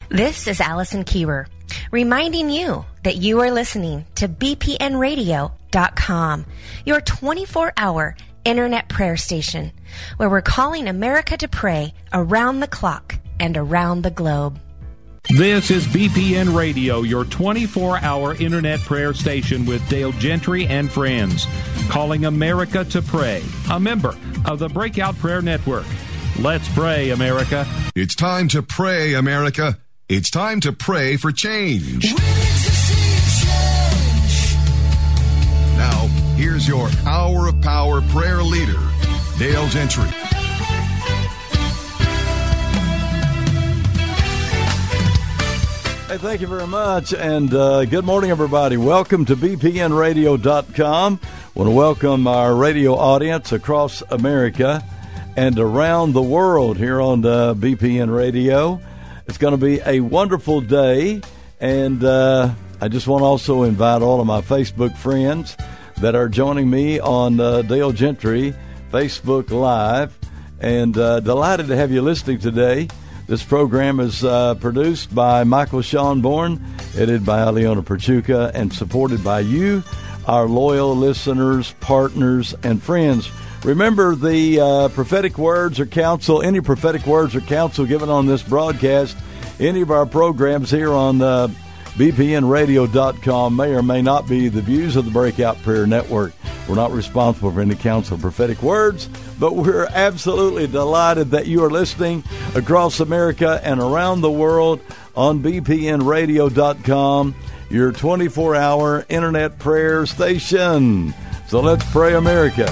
This is Allison Kiewer, reminding you that you are listening to BPNradio.com, your 24-hour internet prayer station, where we're calling America to pray around the clock and around the globe. This is BPN Radio, your 24-hour internet prayer station with Dale Gentry and friends, calling America to pray, a member of the Breakout Prayer Network. Let's pray, America. It's time to pray, America. It's time to pray for change. We need to see change. Now, here's your Hour of Power prayer leader, Dale Gentry. Hey, thank you very much, and good morning, everybody. Welcome to BPNradio.com. I want to welcome our radio audience across America and around the world here on BPN Radio. It's going to be a wonderful day, and I just want to also invite all of my Facebook friends that are joining me on Dale Gentry Facebook Live, and delighted to have you listening today. This program is produced by Michael Schonborn, edited by Aliona Perchuka, and supported by you, our loyal listeners, partners, and friends. Remember, the prophetic words or counsel, any prophetic words or counsel given on this broadcast, any of our programs here on BPNradio.com may or may not be the views of the Breakout Prayer Network. We're not responsible for any counsel or prophetic words, but we're absolutely delighted that you are listening across America and around the world on BPNradio.com, your 24-hour internet prayer station. So let's pray, America.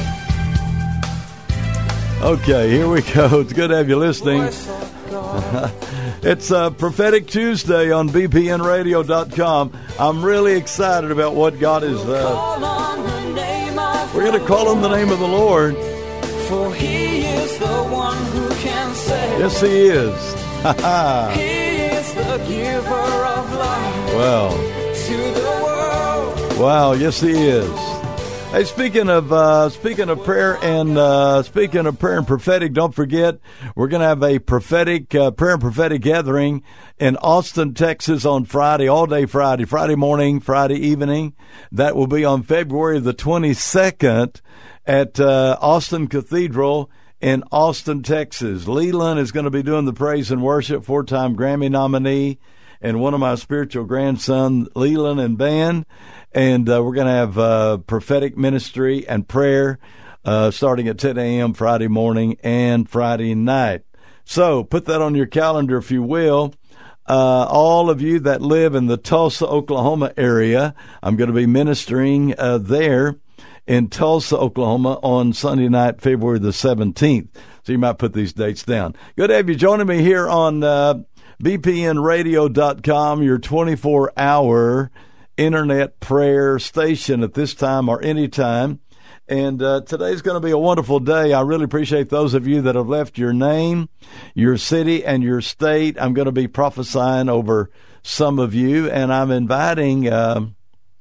Okay, here we go. It's good to have you listening. It's Prophetic Tuesday on BPNradio.com. I'm really excited about what God is. We're going to call on the name of the Lord. For He is the one who can save. Yes, He is. He is the giver of life. Wow. To the world. Wow, yes, He is. Hey, speaking of prayer and prophetic, don't forget we're going to have a prophetic prayer and prophetic gathering in Austin, Texas on Friday, all day Friday morning, Friday evening. That will be on February the 22nd at Austin Cathedral in Austin, Texas. Leland is going to be doing the praise and worship, 4-time Grammy nominee, and one of my spiritual grandson, Leland and band. And we're going to have prophetic ministry and prayer starting at 10 a.m. Friday morning and Friday night. So put that on your calendar, if you will. All of you that live in the Tulsa, Oklahoma area, I'm going to be ministering there in Tulsa, Oklahoma on Sunday night, February the 17th. So you might put these dates down. Good to have you joining me here on BPNradio.com, your 24-hour internet prayer station at this time or any time. And today's going to be a wonderful day. I really appreciate those of you that have left your name, your city, and your state. I'm going to be prophesying over some of you, and I'm inviting all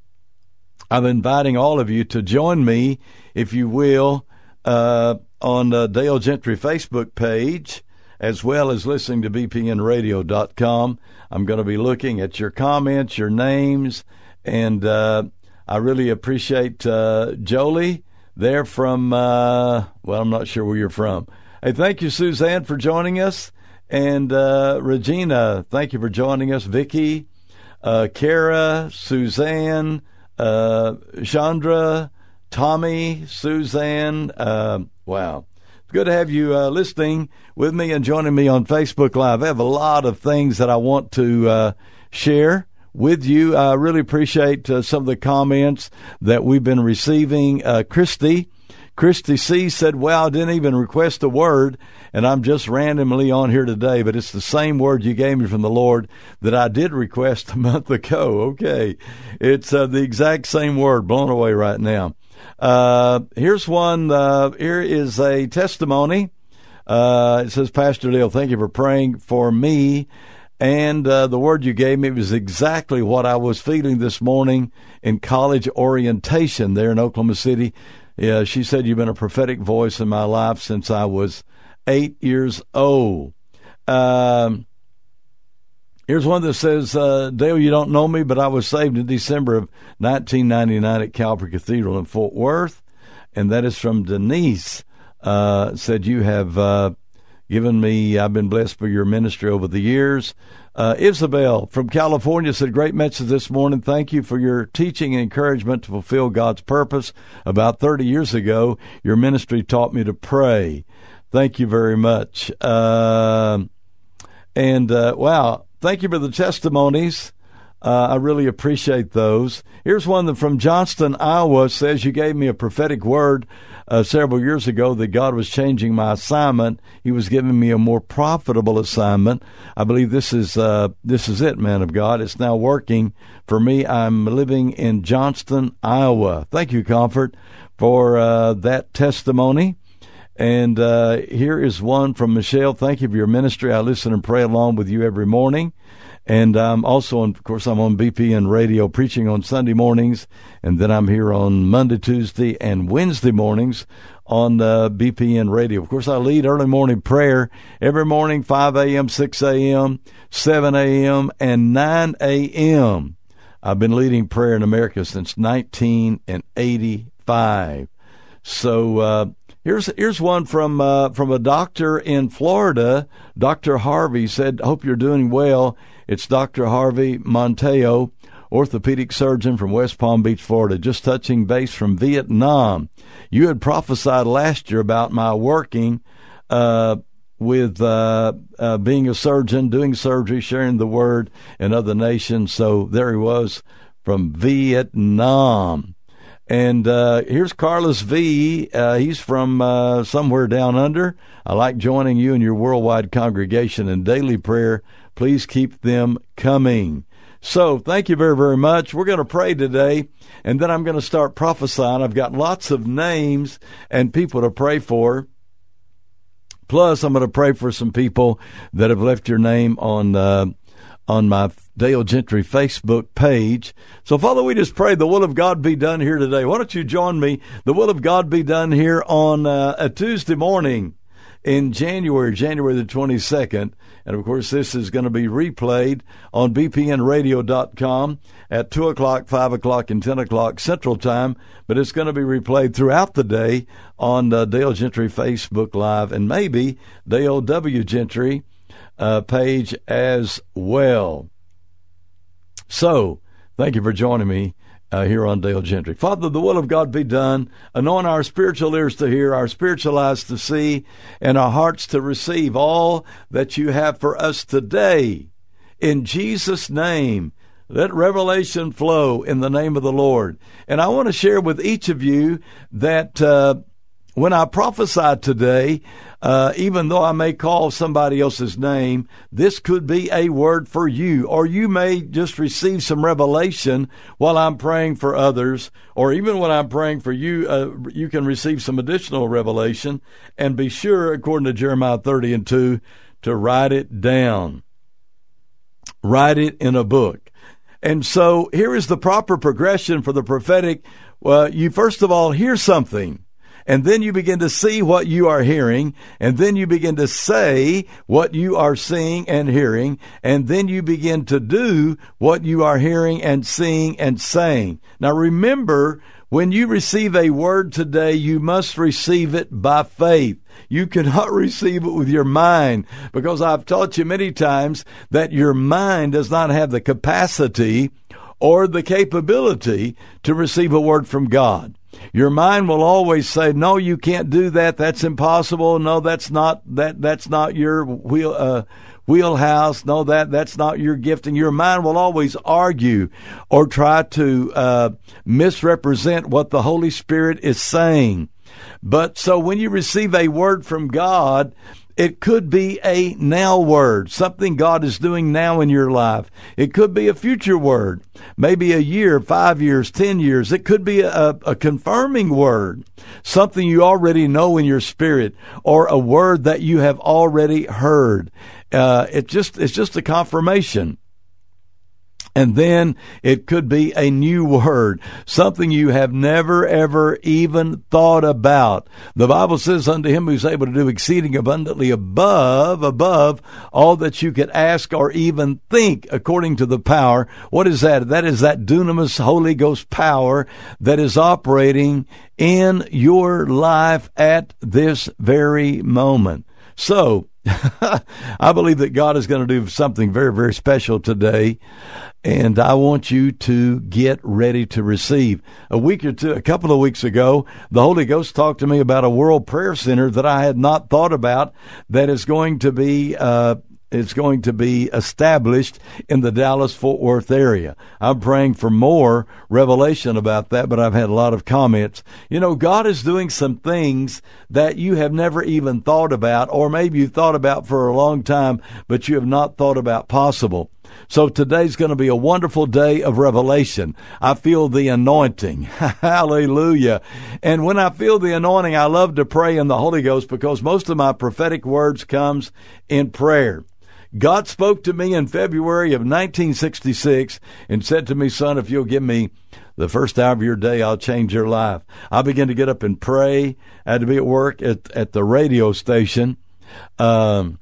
of you to join me, if you will, on the Dale Gentry Facebook page, as well as listening to BPNradio.com. I'm going to be looking at your comments, your names, and I really appreciate Jolie there from, I'm not sure where you're from. Hey, thank you, Suzanne, for joining us. And Regina, thank you for joining us. Vicky, Kara, Suzanne, Chandra, Tommy, Suzanne. Wow. It's good to have you listening with me and joining me on Facebook Live. I have a lot of things that I want to share with you. I really appreciate some of the comments that we've been receiving. Christy C. said, wow, I didn't even request a word, and I'm just randomly on here today, but it's the same word you gave me from the Lord that I did request a month ago. Okay. It's the exact same word. Blown away right now. Here's one. Here is a testimony. It says, Pastor Dale, thank you for praying for me. And the word you gave me was exactly what I was feeling this morning in college orientation there in Oklahoma City. Yeah, she said, you've been a prophetic voice in my life since I was 8 years old. Here's one that says, Dale, you don't know me, but I was saved in December of 1999 at Calvary Cathedral in Fort Worth. And that is from Denise. Said, you have given me, I've been blessed by your ministry over the years. Isabel from California said, great message this morning. Thank you for your teaching and encouragement to fulfill God's purpose. About 30 years ago, your ministry taught me to pray. Thank you very much. Wow, thank you for the testimonies. I really appreciate those. Here's one that from Johnston, Iowa, says, you gave me a prophetic word several years ago that God was changing my assignment. He was giving me a more profitable assignment. I believe this is it, man of God. It's now working for me. I'm living in Johnston, Iowa. Thank you, Comfort, for that testimony. And here is one from Michelle. Thank you for your ministry. I listen and pray along with you every morning. And I'm also, I'm on BPN Radio preaching on Sunday mornings, and then I'm here on Monday, Tuesday, and Wednesday mornings on BPN Radio. Of course, I lead early morning prayer every morning, 5 a.m., 6 a.m., 7 a.m., and 9 a.m. I've been leading prayer in America since 1985. So here's one from a doctor in Florida. Dr. Harvey said, hope you're doing well. It's Dr. Harvey Monteo, orthopedic surgeon from West Palm Beach, Florida, just touching base from Vietnam. You had prophesied last year about my working with being a surgeon, doing surgery, sharing the word in other nations. So there he was from Vietnam. And here's Carlos V. He's from somewhere down under. I like joining you and your worldwide congregation in daily prayer. Please keep them coming. So thank you very, very much. We're going to pray today, and then I'm going to start prophesying. I've got lots of names and people to pray for. Plus, I'm going to pray for some people that have left your name on my Dale Gentry Facebook page. So, Father, we just pray the will of God be done here today. Why don't you join me? The will of God be done here on a Tuesday morning in January the 22nd. And, of course, this is going to be replayed on bpnradio.com at 2 o'clock, 5 o'clock, and 10 o'clock Central Time. But it's going to be replayed throughout the day on Dale Gentry Facebook Live and maybe Dale W. Gentry page as well. So, thank you for joining me here on Dale Gentry. Father, the will of God be done. Anoint our spiritual ears to hear, our spiritual eyes to see, and our hearts to receive all that you have for us today. In Jesus' name, let revelation flow in the name of the Lord. And I want to share with each of you that when I prophesy today, even though I may call somebody else's name, this could be a word for you, or you may just receive some revelation while I'm praying for others, or even when I'm praying for you, you can receive some additional revelation, and be sure, according to Jeremiah 30:2, to write it down. Write it in a book. And so here is the proper progression for the prophetic. You first of all hear something. And then you begin to see what you are hearing, and then you begin to say what you are seeing and hearing, and then you begin to do what you are hearing and seeing and saying. Now remember, when you receive a word today, you must receive it by faith. You cannot receive it with your mind, because I've taught you many times that your mind does not have the capacity or the capability to receive a word from God. Your mind will always say, no, you can't do that. That's impossible. No, that's not your wheelhouse. No, that's not your gifting. Your mind will always argue or try to misrepresent what the Holy Spirit is saying. But so when you receive a word from God, it could be a now word, something God is doing now in your life. It could be a future word, maybe a year, 5 years, 10 years. It could be a confirming word, something you already know in your spirit, or a word that you have already heard. It's just a confirmation. And then it could be a new word, something you have never, ever even thought about. The Bible says, unto him who's able to do exceeding abundantly above all that you could ask or even think, according to the power. What is that? That is that dunamis Holy Ghost power that is operating in your life at this very moment. So, I believe that God is going to do something very, very special today, and I want you to get ready to receive. A couple of weeks ago, the Holy Ghost talked to me about a World Prayer Center that I had not thought about that is going to be established in the Dallas-Fort Worth area. I'm praying for more revelation about that, but I've had a lot of comments. You know, God is doing some things that you have never even thought about, or maybe you thought about for a long time, but you have not thought about possible. So today's going to be a wonderful day of revelation. I feel the anointing. Hallelujah. And when I feel the anointing, I love to pray in the Holy Ghost because most of my prophetic words comes in prayer. God spoke to me in February of 1966 and said to me, son, if you'll give me the first hour of your day, I'll change your life. I began to get up and pray. I had to be at work at the radio station at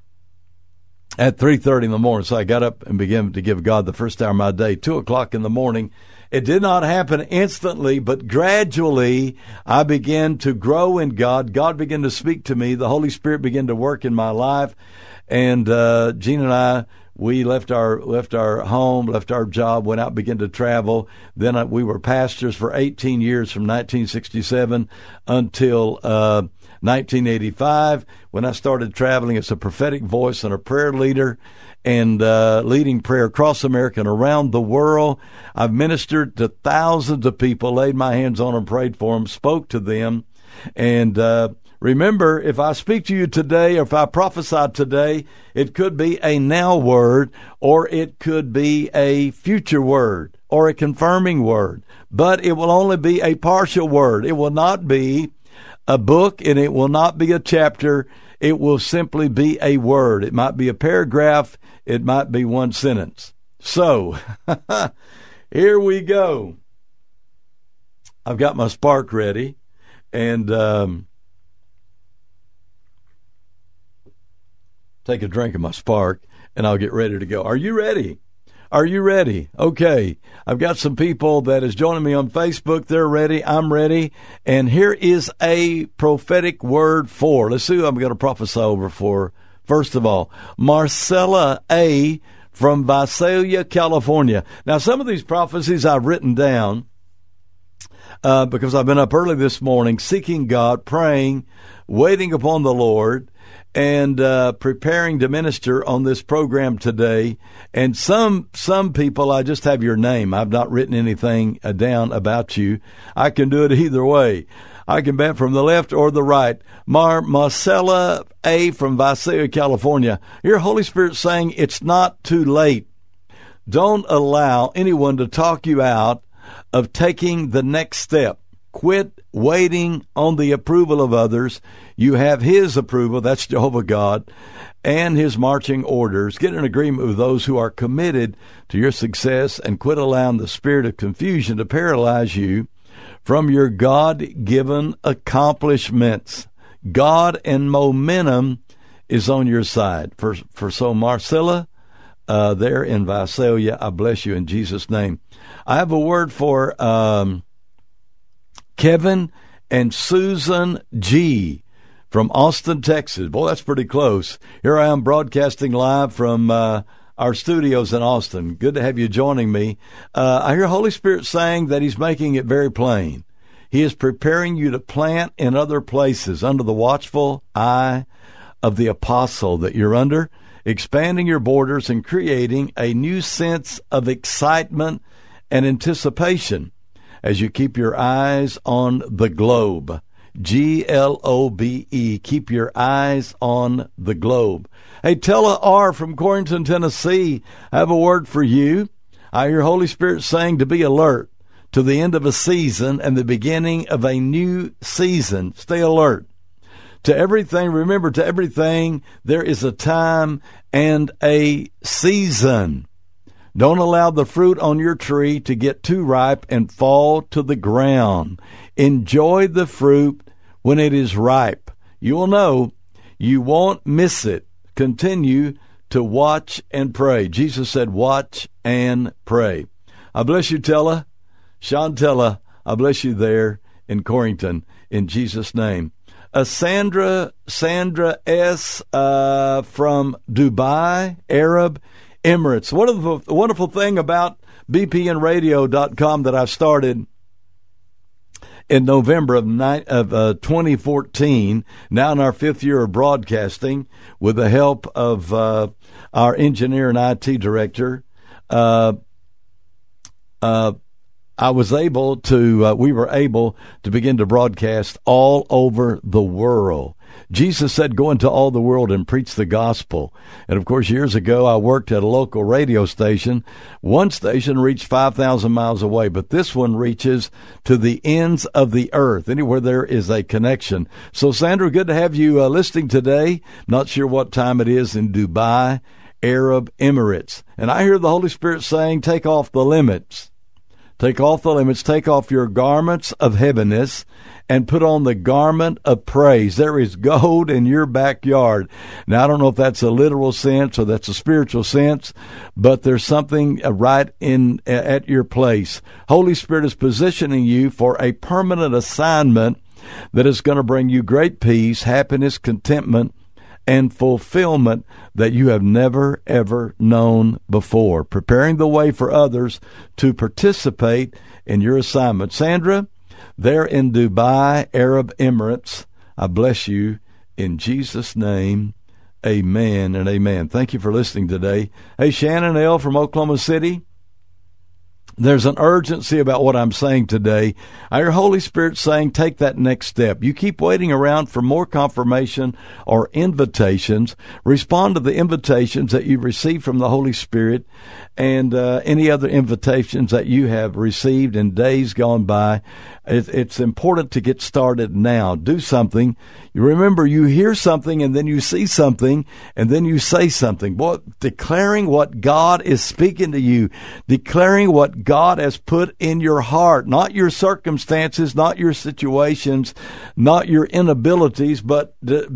3:30 in the morning. So I got up and began to give God the first hour of my day, 2 o'clock in the morning. It did not happen instantly, but gradually I began to grow in God. God began to speak to me. The Holy Spirit began to work in my life. And Gene and I, we left our home, left our job, went out, began to travel. Then we were pastors for 18 years from 1967 until 1985, when I started traveling as a prophetic voice and a prayer leader and leading prayer across America and around the world. I've ministered to thousands of people, laid my hands on them, prayed for them, spoke to them. And remember, if I speak to you today or if I prophesy today, it could be a now word or it could be a future word or a confirming word. But it will only be a partial word. It will not be a book and it will not be a chapter. It will simply be a word. It might be a paragraph. It might be one sentence. So, here we go. I've got my spark ready and take a drink of my spark, and I'll get ready to go. Are you ready? Are you ready? Okay. I've got some people that is joining me on Facebook. They're ready. I'm ready. And here is a prophetic word for. Let's see who I'm going to prophesy over for. First of all, Marcella A. from Visalia, California. Now, some of these prophecies I've written down because I've been up early this morning, seeking God, praying, waiting upon the Lord, and preparing to minister on this program today. And some people, I just have your name. I've not written anything down about you. I can do it either way. I can bet from the left or the right. Marcella A. from Visalia, California. Your Holy Spirit saying it's not too late. Don't allow anyone to talk you out of taking the next step. Quit waiting on the approval of others. You have His approval, that's Jehovah God, and His marching orders. Get in agreement with those who are committed to your success and quit allowing the spirit of confusion to paralyze you from your God-given accomplishments. God and momentum is on your side. So Marcella, there in Visalia, I bless you in Jesus' name. I have a word for Kevin and Susan G. from Austin, Texas. Boy, that's pretty close. Here I am broadcasting live from our studios in Austin. Good to have you joining me. I hear Holy Spirit saying that He's making it very plain. He is preparing you to plant in other places under the watchful eye of the apostle that you're under, expanding your borders and creating a new sense of excitement and anticipation as you keep your eyes on the globe. Globe. Keep your eyes on the globe. Hey, Tella R. from Corrington, Tennessee, I have a word for you. I hear Holy Spirit saying to be alert to the end of a season and the beginning of a new season. Stay alert. To everything, remember, to everything, there is a time and a season. Don't allow the fruit on your tree to get too ripe and fall to the ground. Enjoy the fruit when it is ripe. You will know. You won't miss it. Continue to watch and pray. Jesus said, watch and pray. I bless you, Tella. Shantella, I bless you there in Corrington, in Jesus' name. Sandra S. from Dubai, Arab Emirates. One of the wonderful thing about bpnradio.com that I started in November of 2014, now in our 5th year of broadcasting, with the help of our engineer and IT director, we were able to begin to broadcast all over the world. Jesus said, go into all the world and preach the gospel. And, of course, years ago, I worked at a local radio station. One station reached 5,000 miles away, but this one reaches to the ends of the earth, anywhere there is a connection. So, Sandra, good to have you listening today. Not sure what time it is in Dubai, Arab Emirates. And I hear the Holy Spirit saying, take off the limits. Take off the limits, take off your garments of heaviness, and put on the garment of praise. There is gold in your backyard. Now, I don't know if that's a literal sense or that's a spiritual sense, but there's something right in at your place. Holy Spirit is positioning you for a permanent assignment that is going to bring you great peace, happiness, contentment, and fulfillment that you have never, ever known before, preparing the way for others to participate in your assignment. Sandra, there in Dubai, Arab Emirates, I bless you in Jesus' name. Amen and amen. Thank you for listening today. Hey, Shannon L. from Oklahoma City. There's an urgency about what I'm saying today. I hear Holy Spirit saying, take that next step. You keep waiting around for more confirmation or invitations. Respond to the invitations that you receive from the Holy Spirit and any other invitations that you have received in days gone by. It's important to get started now. Do something. You remember, you hear something and then you see something and then you say something. Boy, declaring what God is speaking to you, declaring what God has put in your heart, not your circumstances, not your situations, not your inabilities, but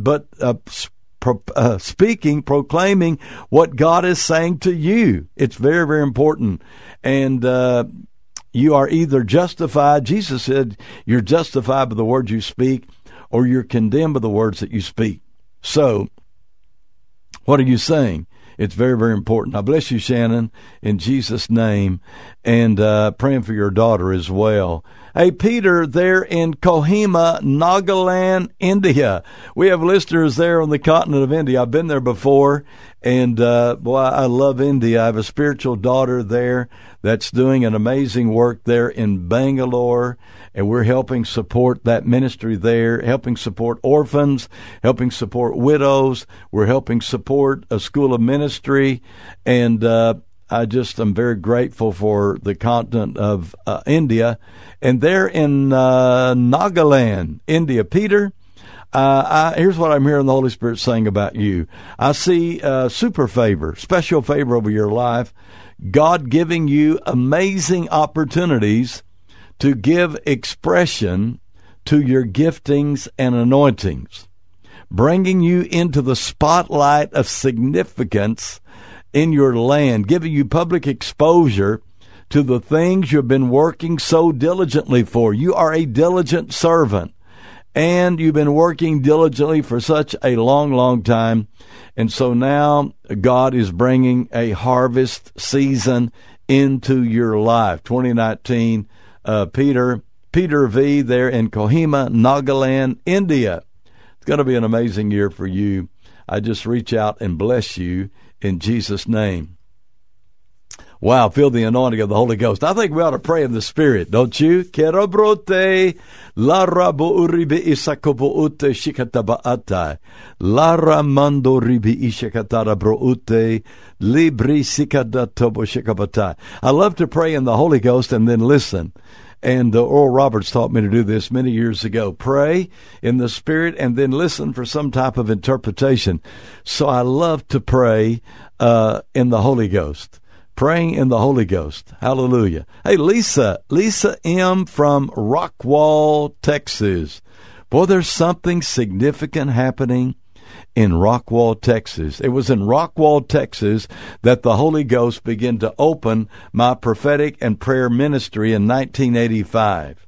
speaking, proclaiming what God is saying to you. It's very, very important. And you are either justified. Jesus said you're justified by the words you speak, or you're condemned by the words that you speak. So, what are you saying? It's very, very important. I bless you, Shannon, in Jesus' name, and praying for your daughter as well. Hey, Peter, there in Kohima, Nagaland, India. We have listeners there on the continent of India. I've been there before, and boy, I love India. I have a spiritual daughter there that's doing an amazing work there in Bangalore, and we're helping support that ministry there, helping support orphans, helping support widows. We're helping support a school of ministry, and I just am very grateful for the continent of India. And there in Nagaland, India, Peter, here's what I'm hearing the Holy Spirit saying about you. I see super favor, special favor over your life, God giving you amazing opportunities to give expression to your giftings and anointings, bringing you into the spotlight of significance in your land, giving you public exposure to the things you've been working so diligently for. You are a diligent servant, and you've been working diligently for such a long, long time. And so now God is bringing a harvest season into your life. 2019, Peter V. there in Kohima, Nagaland, India. It's going to be an amazing year for you. I just reach out and bless you in Jesus' name. Wow, feel the anointing of the Holy Ghost. I think we ought to pray in the Spirit, don't you? Kerobrote, lara bouribi isakobo ute shikatabaata, lara mando ribi ishakatara broute, libri sikadatobo shikabata. I love to pray in the Holy Ghost and then listen. And Oral Roberts taught me to do this many years ago. Pray in the Spirit and then listen for some type of interpretation. So I love to pray in the Holy Ghost. praying in the Holy Ghost. Hallelujah. Hey, Lisa M. from Rockwall, Texas. Boy, there's something significant happening in Rockwall, Texas. It was in Rockwall, Texas that the Holy Ghost began to open my prophetic and prayer ministry in 1985.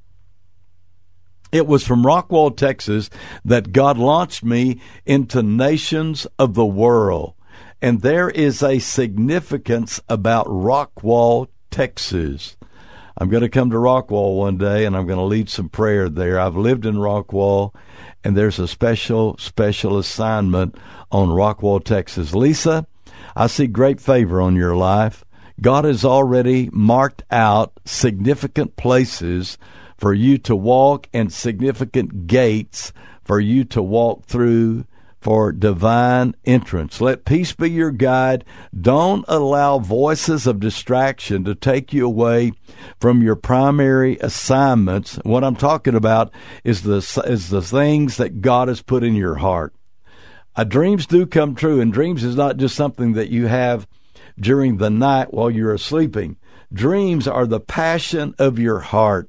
It was from Rockwall, Texas that God launched me into nations of the world. And there is a significance about Rockwall, Texas. I'm going to come to Rockwall one day, and I'm going to lead some prayer there. I've lived in Rockwall, and there's a special assignment on Rockwall, Texas. Lisa, I see great favor on your life. God has already marked out significant places for you to walk and significant gates for you to walk through for divine entrance. Let peace be your guide. Don't allow voices of distraction to take you away from your primary assignments. What I'm talking about is the things that God has put in your heart. Dreams do come true, and dreams is not just something that you have during the night while you're sleeping. Dreams are the passion of your heart.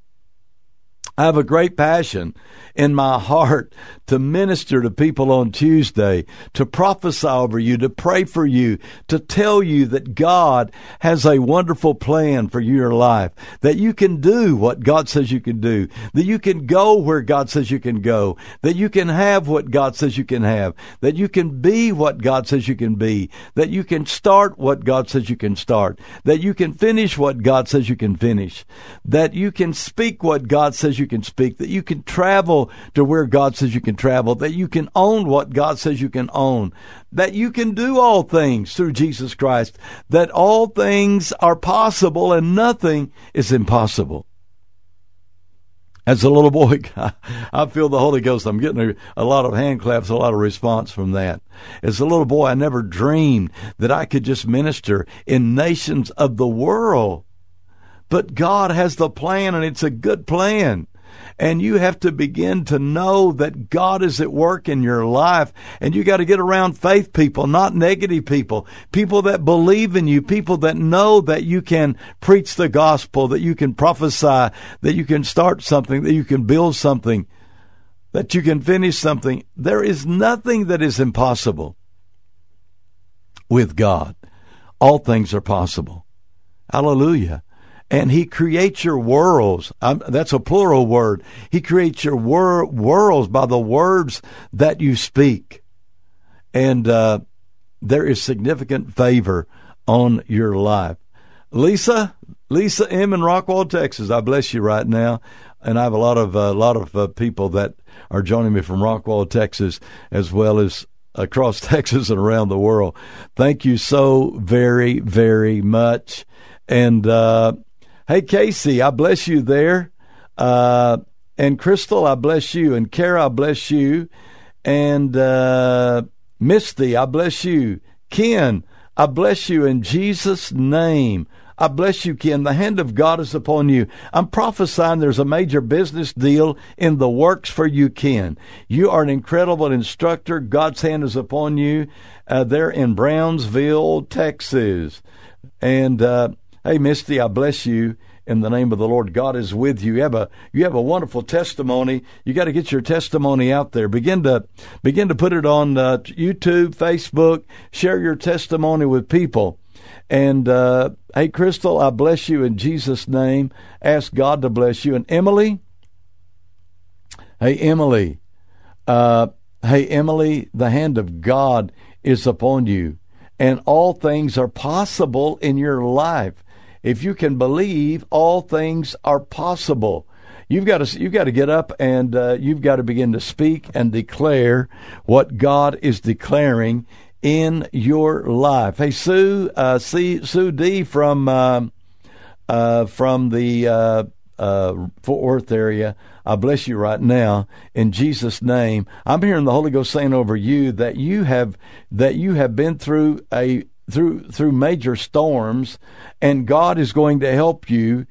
I have a great passion in my heart to minister to people on Tuesday, to prophesy over you, to pray for you, to tell you that God has a wonderful plan for your life, that you can do what God says you can do, that you can go where God says you can go, that you can have what God says you can have, that you can be what God says you can be, that you can start what God says you can start, that you can finish what God says you can finish, that you can speak what God says you can speak, that you can travel to where God says you can travel, that you can own what God says you can own, that you can do all things through Jesus Christ, that all things are possible and nothing is impossible. As a little boy, I feel the Holy Ghost. I'm getting a lot of hand claps, a lot of response from that. As a little boy, I never dreamed that I could just minister in nations of the world. But God has the plan, and it's a good plan. And you have to begin to know that God is at work in your life. And you got to get around faith people, not negative people. People that believe in you, people that know that you can preach the gospel, that you can prophesy, that you can start something, that you can build something, that you can finish something. There is nothing that is impossible with God. All things are possible. Hallelujah. And He creates your worlds. That's a plural word. He creates your worlds by the words that you speak. And there is significant favor on your life. Lisa M. in Rockwall, Texas, I bless you right now. And I have a lot of people that are joining me from Rockwall, Texas, as well as across Texas and around the world. Thank you so very, very much. And hey, Casey, I bless you there. And Crystal, I bless you. And Kara, I bless you. And Misty, I bless you. Ken, I bless you in Jesus' name. I bless you, Ken. The hand of God is upon you. I'm prophesying there's a major business deal in the works for you, Ken. You are an incredible instructor. God's hand is upon you there in Brownsville, Texas. And hey, Misty, I bless you in the name of the Lord. God is with you. You have a wonderful testimony. You got to get your testimony out there. Begin to put it on YouTube, Facebook. Share your testimony with people. And hey, Crystal, I bless you in Jesus' name. Ask God to bless you. And Emily, hey, Emily, the hand of God is upon you, and all things are possible in your life. If you can believe, all things are possible. You've got to get up and you've got to begin to speak and declare what God is declaring in your life. Hey, Sue D from the Fort Worth area, I bless you right now in Jesus' name. I'm hearing the Holy Ghost saying over you that you have been through major storms, and God is going to help you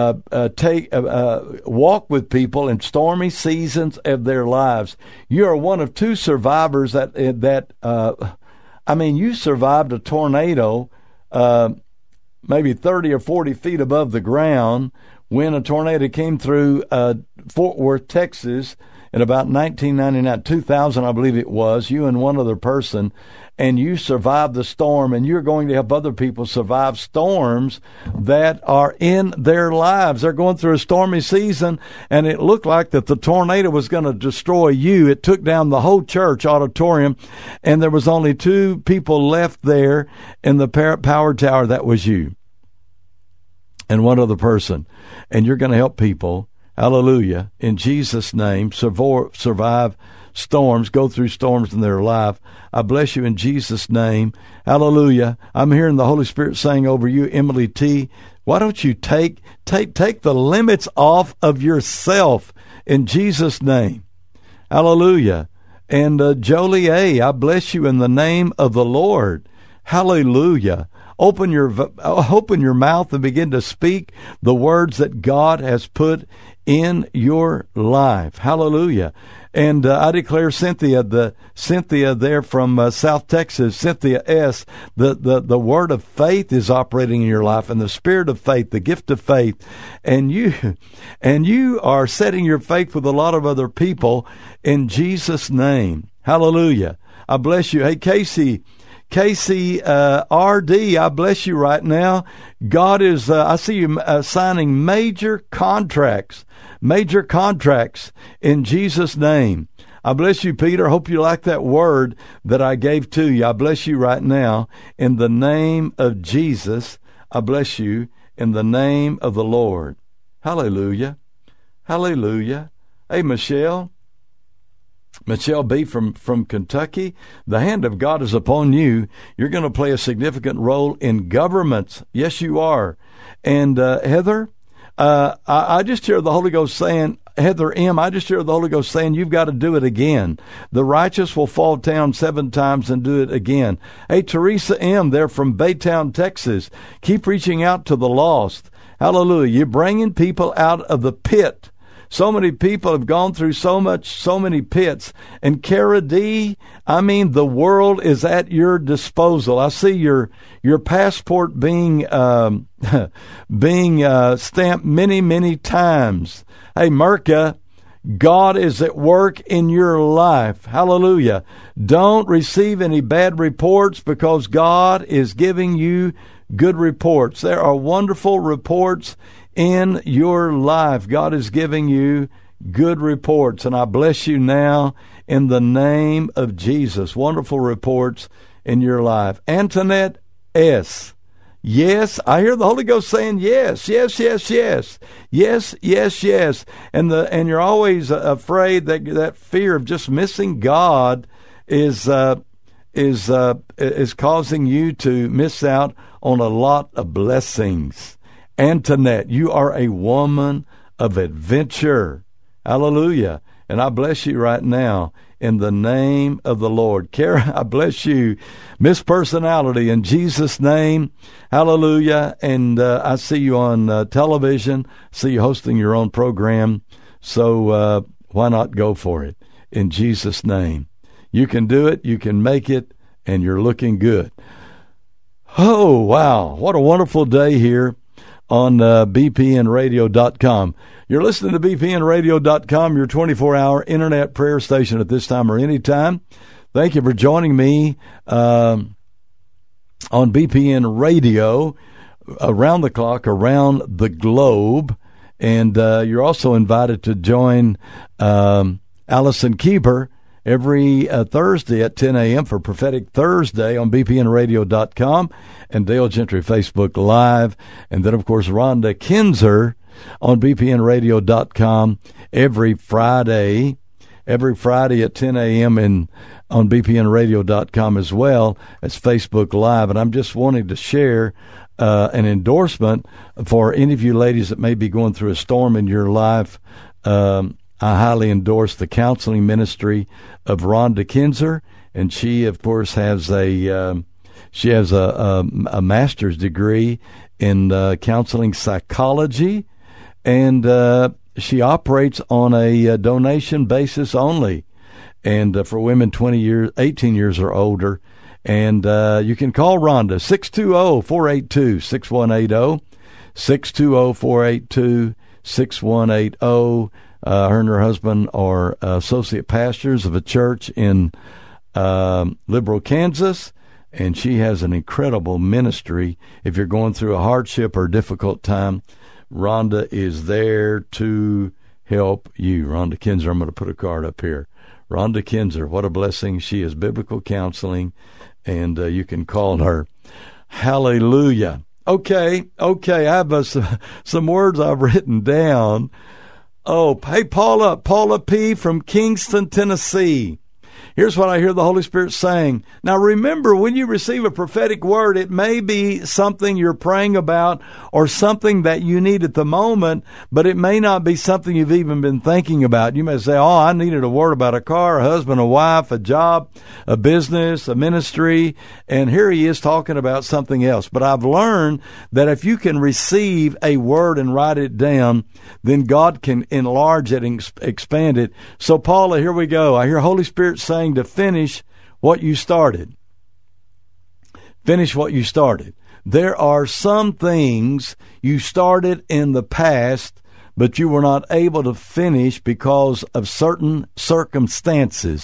walk with people in stormy seasons of their lives. You are one of two survivors you survived a tornado maybe 30 or 40 feet above the ground when a tornado came through Fort Worth, Texas in about 1999, 2000, I believe it was, you and one other person, and you survived the storm, and you're going to help other people survive storms that are in their lives. They're going through a stormy season, and it looked like that the tornado was going to destroy you. It took down the whole church auditorium, and there was only 2 people left there in the power tower. That was you and one other person, and you're going to help people. Hallelujah. In Jesus' name, survive storms, go through storms in their life. I bless you in Jesus' name. Hallelujah. I'm hearing the Holy Spirit saying over you, Emily T., why don't you take the limits off of yourself in Jesus' name. Hallelujah. And Jolie A., I bless you in the name of the Lord. Hallelujah. Open your mouth and begin to speak the words that God has put in your life. Hallelujah. And I declare Cynthia there from South Texas, Cynthia S., the word of faith is operating in your life, and the spirit of faith, the gift of faith, and you are setting your faith with a lot of other people in Jesus' name. Hallelujah. I bless you. Hey, Casey RD, I bless you right now. God is, I see you signing major contracts in Jesus' name. I bless you, Peter. Hope you like that word that I gave to you. I bless you right now in the name of Jesus. I bless you in the name of the Lord. Hallelujah. Hallelujah. Hey, Michelle B. from Kentucky, the hand of God is upon you. You're going to play a significant role in governments. Yes, you are. And Heather, I just hear the Holy Ghost saying, Heather M., I just hear the Holy Ghost saying, you've got to do it again. The righteous will fall down 7 times and do it again. Hey, Teresa M., they're from Baytown, Texas. Keep reaching out to the lost. Hallelujah. You're bringing people out of the pit. So many people have gone through so many pits. And Cara D., I mean, the world is at your disposal. I see your passport being stamped many, many times. Hey, Merca, God is at work in your life. Hallelujah. Don't receive any bad reports, because God is giving you good reports. There are wonderful reports in your life. God is giving you good reports, and I bless you now in the name of Jesus. Wonderful reports in your life. Antoinette S., yes, I hear the Holy Ghost saying yes, yes, yes, yes, yes, yes, yes. And you're always afraid that fear of just missing God is causing you to miss out on a lot of blessings. Antoinette, you are a woman of adventure. Hallelujah. And I bless you right now in the name of the Lord. Kara, I bless you. Miss Personality, in Jesus' name. Hallelujah. And I see you on television. See you hosting your own program. So why not go for it in Jesus' name? You can do it. You can make it. And you're looking good. Oh, wow. What a wonderful day here on bpnradio.com. You're listening to bpnradio.com, your 24-hour internet prayer station at this time or any time. Thank you for joining me on BPN Radio around the clock, around the globe. And you're also invited to join Allison Keeper every Thursday at 10 a.m. for Prophetic Thursday on bpnradio.com and Dale Gentry Facebook Live. And then, of course, Rhonda Kinzer on bpnradio.com every Friday at 10 a.m. and on bpnradio.com as well as Facebook Live. And I'm just wanting to share an endorsement for any of you ladies that may be going through a storm in your life. I highly endorse the counseling ministry of Rhonda Kinzer, and she, of course, has a master's degree in counseling psychology, and she operates on a donation basis only, and for women 18 years or older. And you can call Rhonda, 620-482-6180, 620-482-6180. Her and her husband are associate pastors of a church in Liberal, Kansas, and she has an incredible ministry. If you're going through a hardship or difficult time, Rhonda is there to help you. Rhonda Kinzer, I'm going to put a card up here. Rhonda Kinzer, what a blessing. She is biblical counseling, and you can call her. Hallelujah. Okay, I have some words I've written down. Oh, hey, Paula P. from Kingston, Tennessee. Here's what I hear the Holy Spirit saying. Now, remember, when you receive a prophetic word, it may be something you're praying about or something that you need at the moment, but it may not be something you've even been thinking about. You may say, I needed a word about a car, a husband, a wife, a job, a business, a ministry, and here he is talking about something else. But I've learned that if you can receive a word and write it down, then God can enlarge it and expand it. So, Paula, here we go. I hear Holy Spirit saying to finish what you started. Finish what you started. There are some things you started in the past, but you were not able to finish because of certain circumstances,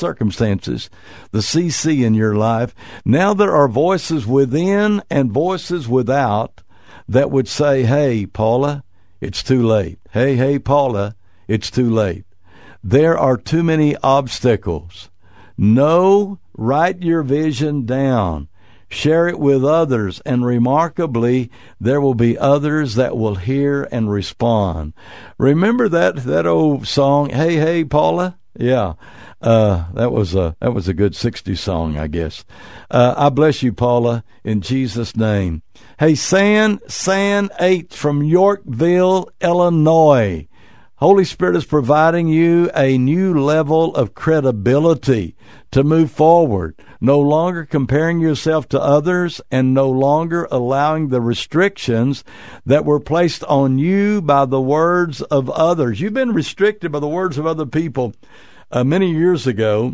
the CC in your life. Now there are voices within and voices without that would say, hey, Paula, it's too late. Hey, Paula, it's too late. There are too many obstacles. No, write your vision down. Share it with others, and remarkably, there will be others that will hear and respond. Remember that old song, Hey, Paula? Yeah, that was a good 60s song, I guess. I bless you, Paula, in Jesus' name. Hey, San H from Yorkville, Illinois. Holy Spirit is providing you a new level of credibility to move forward, no longer comparing yourself to others and no longer allowing the restrictions that were placed on you by the words of others. You've been restricted by the words of other people many years ago.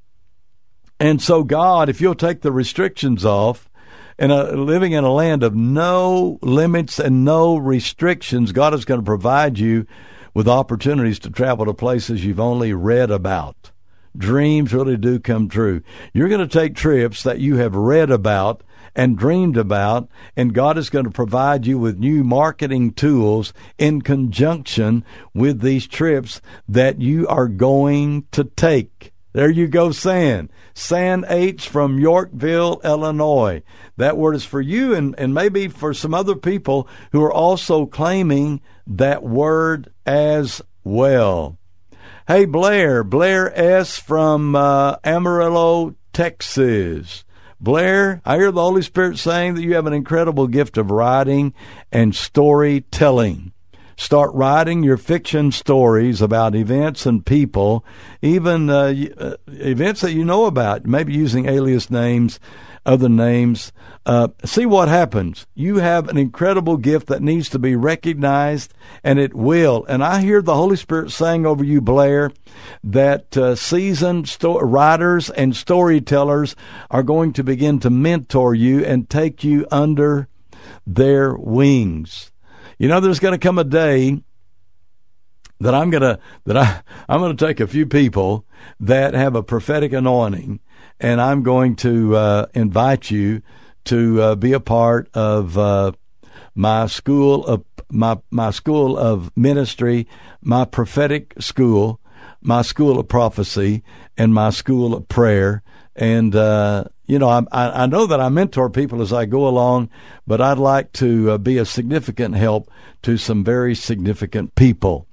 And so, God, if you'll take the restrictions off, and living in a land of no limits and no restrictions, God is going to provide you with opportunities to travel to places you've only read about. Dreams really do come true. You're going to take trips that you have read about and dreamed about, and God is going to provide you with new marketing tools in conjunction with these trips that you are going to take. There you go, San H from Yorkville, Illinois. That word is for you and maybe for some other people who are also claiming that word as well. Hey, Blair S. from Amarillo, Texas. Blair, I hear the Holy Spirit saying that you have an incredible gift of writing and storytelling. Start writing your fiction stories about events and people, even events that you know about, maybe using alias names, other names. See what happens. You have an incredible gift that needs to be recognized, and it will. And I hear the Holy Spirit saying over you, Blair, that seasoned writers and storytellers are going to begin to mentor you and take you under their wings. You know, there's going to come a day that I'm going to take a few people that have a prophetic anointing, and I'm going to invite you to be a part of my school of my school of ministry, my prophetic school, my school of prophecy, and my school of prayer. And you know, I know that I mentor people as I go along, but I'd like to be a significant help to some very significant people.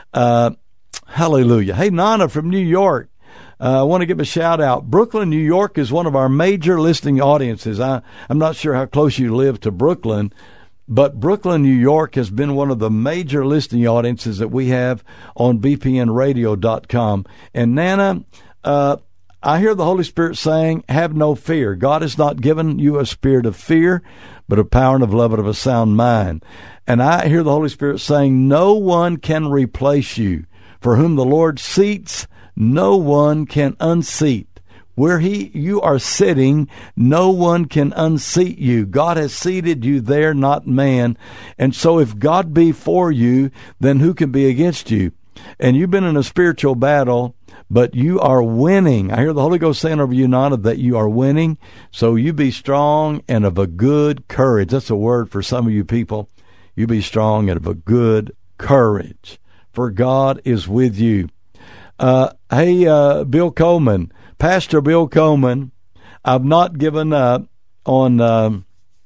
Hallelujah. Hey, Nana from New York. I want to give a shout out. Brooklyn, New York is one of our major listening audiences. I'm not sure how close you live to Brooklyn, but Brooklyn, New York has been one of the major listening audiences that we have on bpnradio.com. And Nana, I hear the Holy Spirit saying, have no fear. God has not given you a spirit of fear, but of power and of love and of a sound mind. And I hear the Holy Spirit saying, no one can replace you. For whom the Lord seats, no one can unseat. where you are sitting, no one can unseat you. God has seated you there, not man. And so if God be for you, then who can be against you? And you've been in a spiritual battle, but you are winning. I hear the Holy Ghost saying over you, Nana, that you are winning. So you be strong and of a good courage. That's a word for some of you people. You be strong and of a good courage, for God is with you. Bill Coleman, Pastor Bill Coleman, I've not given up on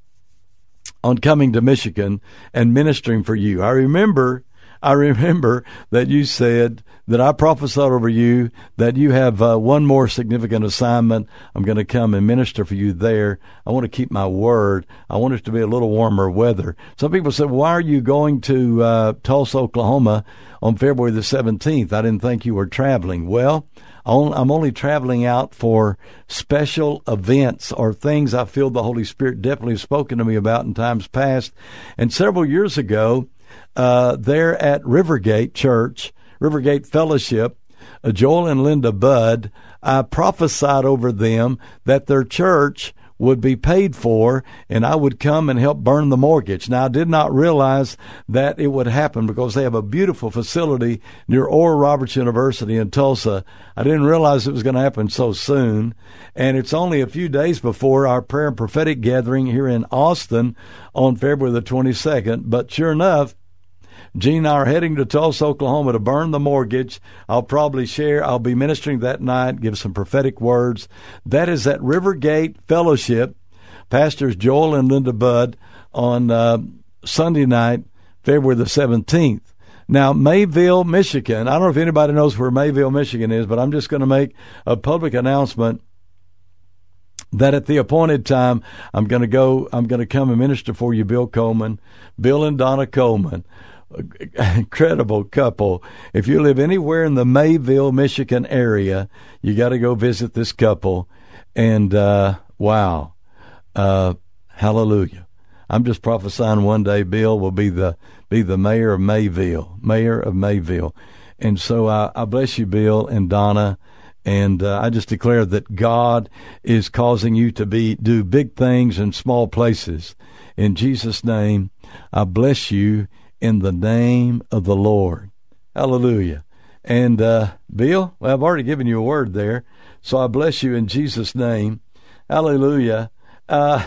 coming to Michigan and ministering for you. I remember that you said that I prophesied over you that you have one more significant assignment. I'm going to come and minister for you there. I want to keep my word. I want it to be a little warmer weather. Some people said, why are you going to Tulsa, Oklahoma on February the 17th? I didn't think you were traveling. Well, I'm only traveling out for special events or things I feel the Holy Spirit definitely has spoken to me about in times past. And several years ago, there at Rivergate Church, Rivergate Fellowship, Joel and Linda Budd, I prophesied over them that their church would be paid for, and I would come and help burn the mortgage. Now, I did not realize that it would happen because they have a beautiful facility near Oral Roberts University in Tulsa. I didn't realize it was going to happen so soon, and it's only a few days before our prayer and prophetic gathering here in Austin on February the 22nd. But sure enough, Gene and I are heading to Tulsa, Oklahoma to burn the mortgage. I'll be ministering that night, give some prophetic words. That is at Rivergate Fellowship, Pastors Joel and Linda Budd, on Sunday night, February the 17th. Now, Mayville, Michigan, I don't know if anybody knows where Mayville, Michigan is, but I'm just going to make a public announcement that at the appointed time, I'm going to come and minister for you, Bill Coleman, Bill and Donna Coleman. Incredible couple. If you live anywhere in the Mayville, Michigan area, you got to go visit this couple. And wow, hallelujah! I'm just prophesying one day Bill will be the mayor of Mayville, and so I bless you, Bill and Donna. And I just declare that God is causing you to do big things in small places. In Jesus' name, I bless you. In the name of the Lord. Hallelujah. And, Bill, well, I've already given you a word there, so I bless you in Jesus' name. Hallelujah. I'm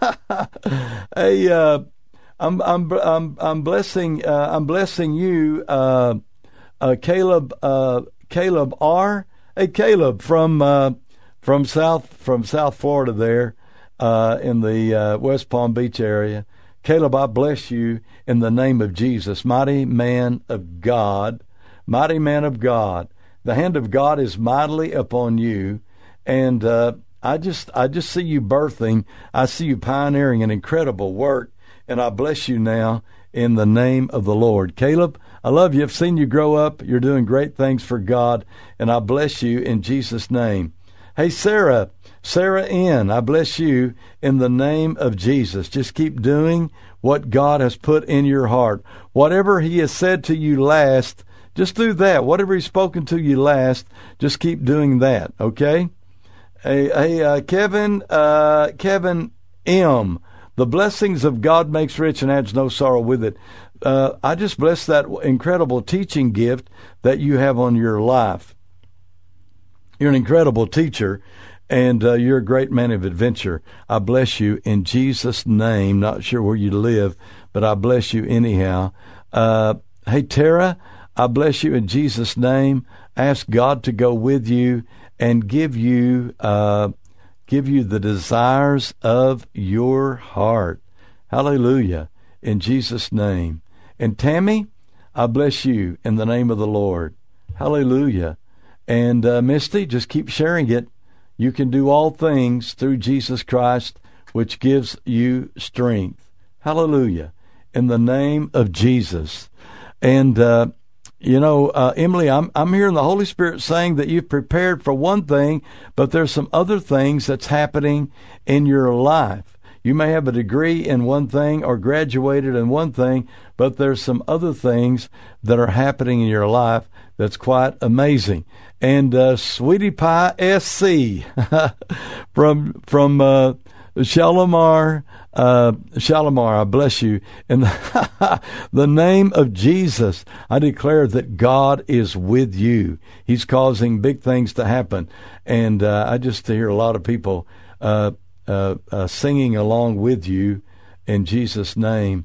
blessing you, Caleb R. Hey, Caleb from South Florida there, in the West Palm Beach area. Caleb, I bless you in the name of Jesus, mighty man of God. The hand of God is mightily upon you, and I just see you birthing. I see you pioneering an incredible work, and I bless you now in the name of the Lord. Caleb, I love you. I've seen you grow up. You're doing great things for God, and I bless you in Jesus' name. Hey, Sarah N., I bless you in the name of Jesus. Just keep doing what God has put in your heart. Whatever He has said to you last, just do that. Whatever He's spoken to you last, just keep doing that, okay? Hey, Kevin M., the blessings of God makes rich and adds no sorrow with it. I just bless that incredible teaching gift that you have on your life. You're an incredible teacher, and you're a great man of adventure. I bless you in Jesus' name. Not sure where you live, but I bless you anyhow. Hey, Tara, I bless you in Jesus' name. Ask God to go with you and give you the desires of your heart. Hallelujah, in Jesus' name. And Tammy, I bless you in the name of the Lord. Hallelujah. And Misty, just keep sharing it. You can do all things through Jesus Christ, which gives you strength. Hallelujah. In the name of Jesus. And, Emily, I'm hearing the Holy Spirit saying that you've prepared for one thing, but there's some other things that's happening in your life. You may have a degree in one thing or graduated in one thing, but there's some other things that are happening in your life that's quite amazing. And Sweetie Pie SC from Shalimar, I bless you. In the name of Jesus, I declare that God is with you. He's causing big things to happen. And I just hear a lot of people singing along with you in Jesus' name.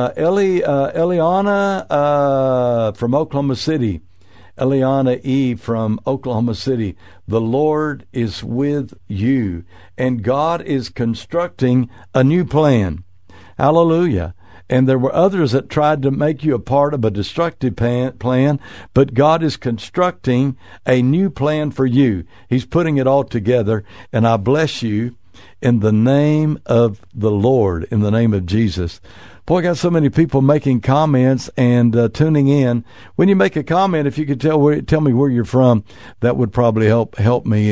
Eliana from Oklahoma City. Eliana E. from Oklahoma City. The Lord is with you, and God is constructing a new plan. Hallelujah. And there were others that tried to make you a part of a destructive plan, but God is constructing a new plan for you. He's putting it all together, and I bless you in the name of the Lord, in the name of Jesus. Boy, I got so many people making comments and tuning in. When you make a comment, if you could tell me where you're from, that would probably help me.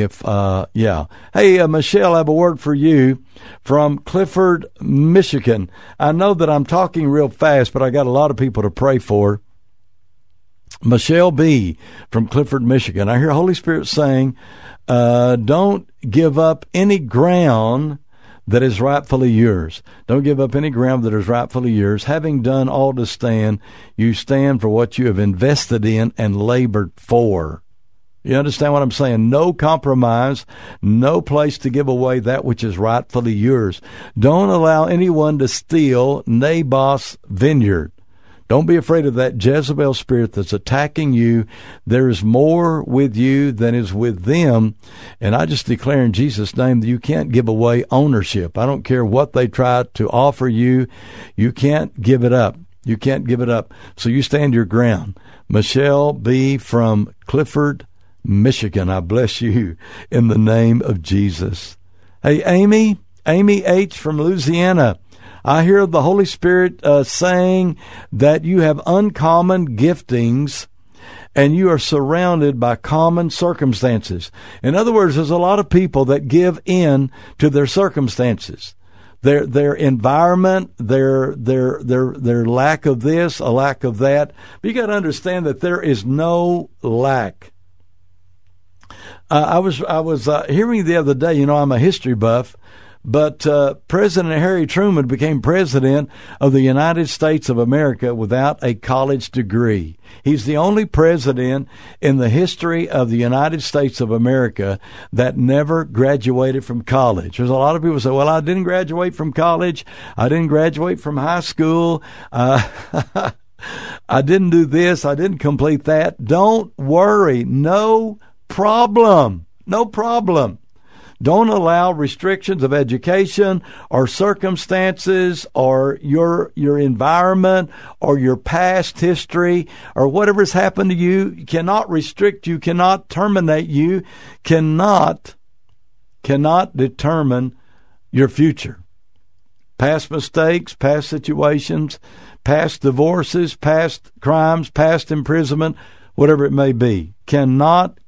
Hey, Michelle, I have a word for you from Clifford, Michigan. I know that I'm talking real fast, but I got a lot of people to pray for. Michelle B. from Clifford, Michigan. I hear Holy Spirit saying, don't give up any ground that is rightfully yours. Don't give up any ground that is rightfully yours. Having done all to stand, you stand for what you have invested in and labored for. You understand what I'm saying? No compromise, no place to give away that which is rightfully yours. Don't allow anyone to steal Naboth's vineyard. Don't be afraid of that Jezebel spirit that's attacking you. There is more with you than is with them. And I just declare in Jesus' name that you can't give away ownership. I don't care what they try to offer you. You can't give it up. You can't give it up. So you stand your ground. Michelle B. from Clifford, Michigan, I bless you in the name of Jesus. Hey, Amy H. from Louisiana. I hear the Holy Spirit saying that you have uncommon giftings and you are surrounded by common circumstances. In other words, there's a lot of people that give in to their circumstances, their environment, their lack of this, a lack of that. But you got to understand that there is no lack. I was hearing the other day, I'm a history buff, but President Harry Truman became president of the United States of America without a college degree. He's the only president in the history of the United States of America that never graduated from college. There's a lot of people who say, well, I didn't graduate from college. I didn't graduate from high school. I didn't do this. I didn't complete that. Don't worry. No problem. No problem. Don't allow restrictions of education or circumstances or your environment or your past history or whatever's happened to you cannot restrict you, cannot terminate you, cannot determine your future. Past mistakes, past situations, past divorces, past crimes, past imprisonment, whatever it may be, cannot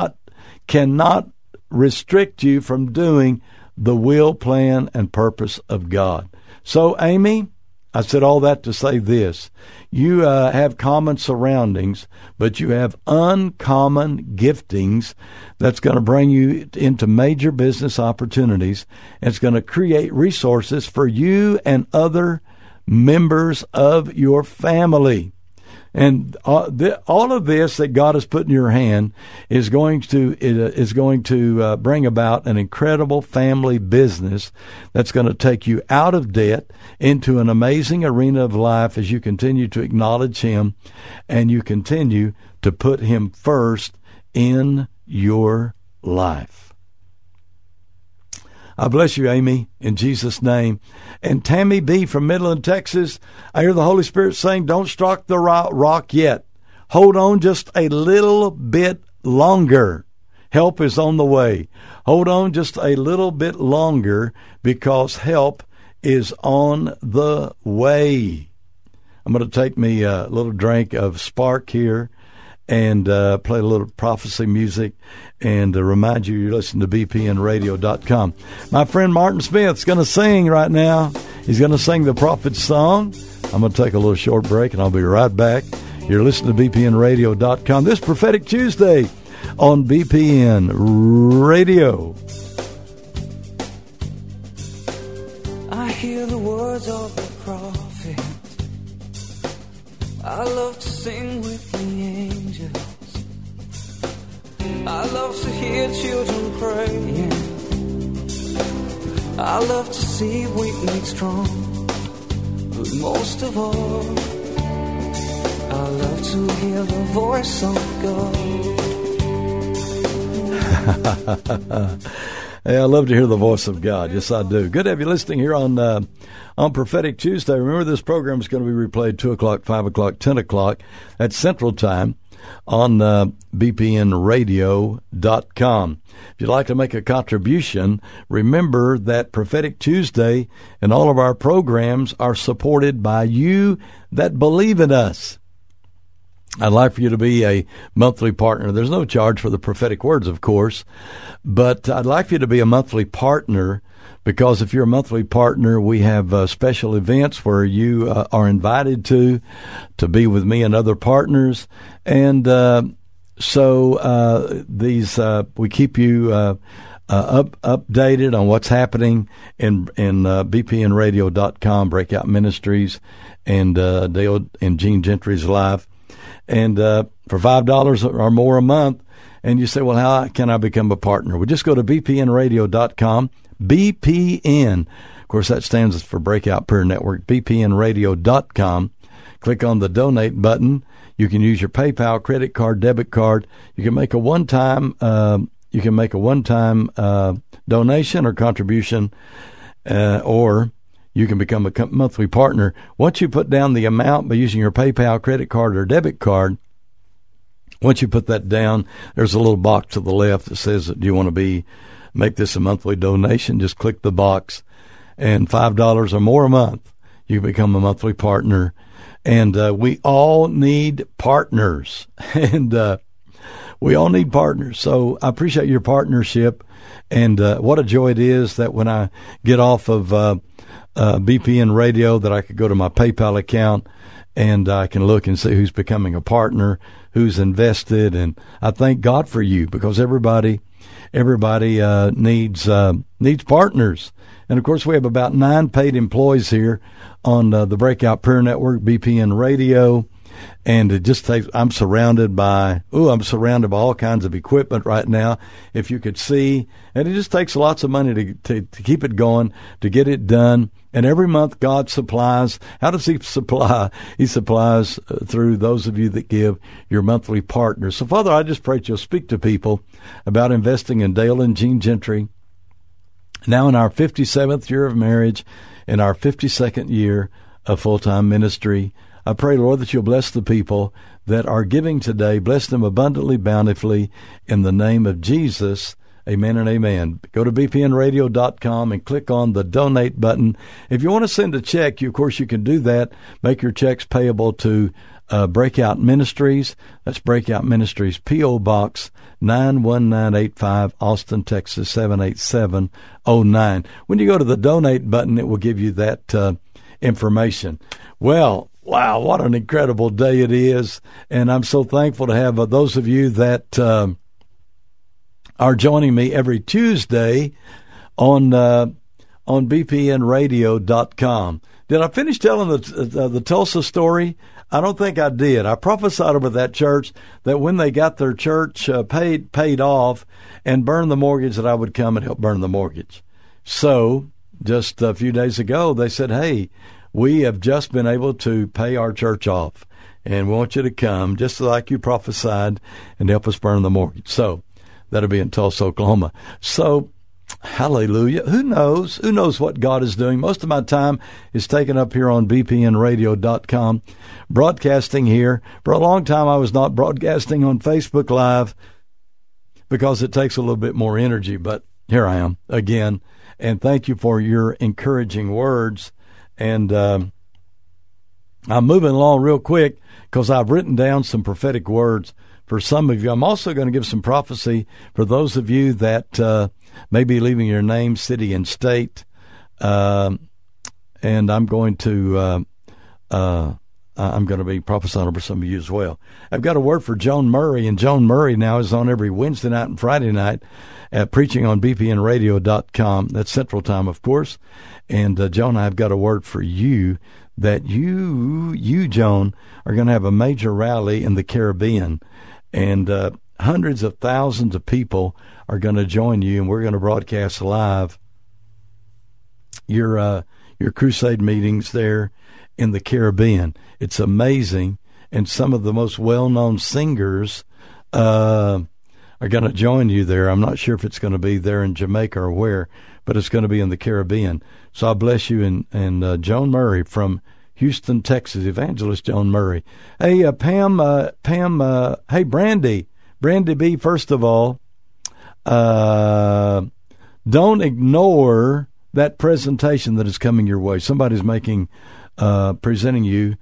restrict you from doing the will, plan, and purpose of God. So, Amy, I said all that to say this. You have common surroundings, but you have uncommon giftings that's going to bring you into major business opportunities. And it's going to create resources for you and other members of your family. And all of this that God has put in your hand is going to bring about an incredible family business that's going to take you out of debt into an amazing arena of life as you continue to acknowledge Him and you continue to put Him first in your life. I bless you, Amy, in Jesus' name. And Tammy B. from Midland, Texas, I hear the Holy Spirit saying, don't strike the rock yet. Hold on just a little bit longer. Help is on the way. Hold on just a little bit longer because help is on the way. I'm going to take me a little drink of Spark here. and play a little prophecy music, and remind you you're listening to bpnradio.com. My friend Martin Smith's going to sing right now. He's going to sing the prophet's song. I'm going to take a little short break, and I'll be right back. You're listening to bpnradio.com. This Prophetic Tuesday on BPN Radio. I hear the words of the prophet. I love to sing with the angels. I love to hear children praying. I love to see weak made strong. But most of all, I love to hear the voice of God. Hey, I love to hear the voice of God. Yes, I do. Good to have you listening here on Prophetic Tuesday. Remember, this program is going to be replayed 2 o'clock, 5 o'clock, 10 o'clock at Central Time on bpnradio.com. If you'd like to make a contribution, remember that Prophetic Tuesday and all of our programs are supported by you that believe in us. I'd like for you to be a monthly partner. There's no charge for the prophetic words, of course, but I'd like for you to be a monthly partner, because if you're a monthly partner, we have special events where you are invited to be with me and other partners. And so we keep you updated on what's happening in bpnradio.com, Breakout Ministries, and Dale and Gene Gentry's live. And for $5 or more a month, and you say, well, how can I become a partner? Well, just go to bpnradio.com, BPN. Of course, that stands for Breakout Prayer Network, bpnradio.com. Click on the donate button. You can use your PayPal, credit card, debit card. You can make a one-time donation or contribution, or you can become a monthly partner. Once you put down the amount by using your PayPal, credit card, or debit card, once you put that down, there's a little box to the left that says, do you want to make this a monthly donation? Just click the box, and $5 or more a month, you become a monthly partner. And we all need partners, and we all need partners. So I appreciate your partnership, and what a joy it is that when I get off of BPN Radio, that I could go to my PayPal account and I can look and see who's becoming a partner, who's invested. And I thank God for you, because everybody needs partners. And of course, we have about 9 paid employees here on the Breakout Prayer Network, BPN Radio. And it just takes, I'm surrounded by all kinds of equipment right now, if you could see. And it just takes lots of money to keep it going, to get it done. And every month God supplies. How does He supply? He supplies through those of you that give your monthly partners. So, Father, I just pray that You'll speak to people about investing in Dale and Gene Gentry, now in our 57th year of marriage, in our 52nd year of full-time ministry. I pray, Lord, that You'll bless the people that are giving today. Bless them abundantly, bountifully, in the name of Jesus. Amen and amen. Go to bpnradio.com and click on the donate button. If you want to send a check, of course, you can do that. Make your checks payable to Breakout Ministries. That's Breakout Ministries, P.O. Box 91985, Austin, Texas 78709. When you go to the donate button, it will give you that information. Well, wow, what an incredible day it is. And I'm so thankful to have those of you that are joining me every Tuesday on bpnradio.com. Did I finish telling the Tulsa story? I don't think I did. I prophesied over that church that when they got their church paid off and burned the mortgage, that I would come and help burn the mortgage. So just a few days ago, they said, hey, we have just been able to pay our church off, and we want you to come, just like you prophesied, and help us burn the mortgage. So that'll be in Tulsa, Oklahoma. So, hallelujah. Who knows? Who knows what God is doing? Most of my time is taken up here on bpnradio.com, broadcasting here. For a long time, I was not broadcasting on Facebook Live because it takes a little bit more energy, but here I am again. And thank you for your encouraging words. And I'm moving along real quick because I've written down some prophetic words for some of you. I'm also going to give some prophecy for those of you that may be leaving your name, city, and state. And I'm going to be prophesying over some of you as well. I've got a word for Joan Murray, and Joan Murray now is on every Wednesday night and Friday night preaching on bpnradio.com. That's Central Time, of course. And Joan, I've got a word for you that you, Joan, are going to have a major rally in the Caribbean, and hundreds of thousands of people are going to join you, and we're going to broadcast live your crusade meetings there in the Caribbean. It's amazing, and some of the most well-known singers are going to join you there. I'm not sure if it's going to be there in Jamaica or where, but it's going to be in the Caribbean. So I bless you, and Joan Murray from Houston, Texas, Evangelist Joan Murray. Hey, Pam, hey, Brandy B, first of all, don't ignore that presentation that is coming your way. Somebody's presenting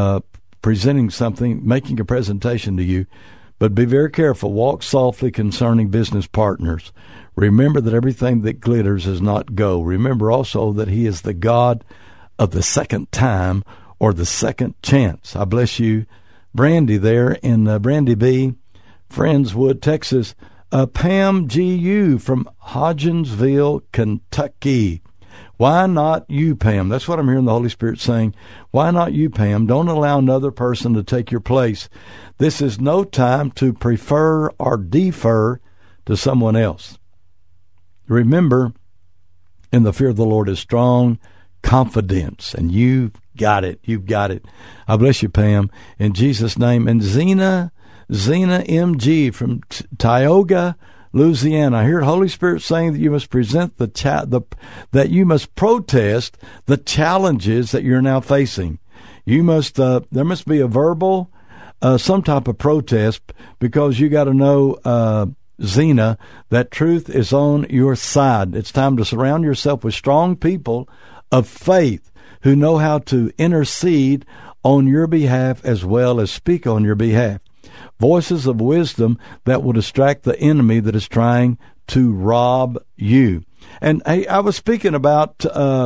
something, making a presentation to you, but be very careful. Walk softly concerning business partners. Remember that everything that glitters is not gold. Remember also that he is the God of the second time or the second chance. I bless you, Brandy there in Brandy B, Friendswood, Texas. Pam G.U. from Hodgensville, Kentucky. Why not you, Pam? That's what I'm hearing the Holy Spirit saying. Why not you, Pam? Don't allow another person to take your place. This is no time to prefer or defer to someone else. Remember, in the fear of the Lord is strong confidence, and you've got it. You've got it. I bless you, Pam, in Jesus' name. And Zena M.G. from Tioga, Louisiana. I hear the Holy Spirit saying that you must present that you must protest the challenges that you're now facing. You must there must be a verbal, some type of protest, because you got to know, Zena, that truth is on your side. It's time to surround yourself with strong people of faith who know how to intercede on your behalf as well as speak on your behalf. Voices of wisdom that will distract the enemy that is trying to rob you. And hey, I was speaking about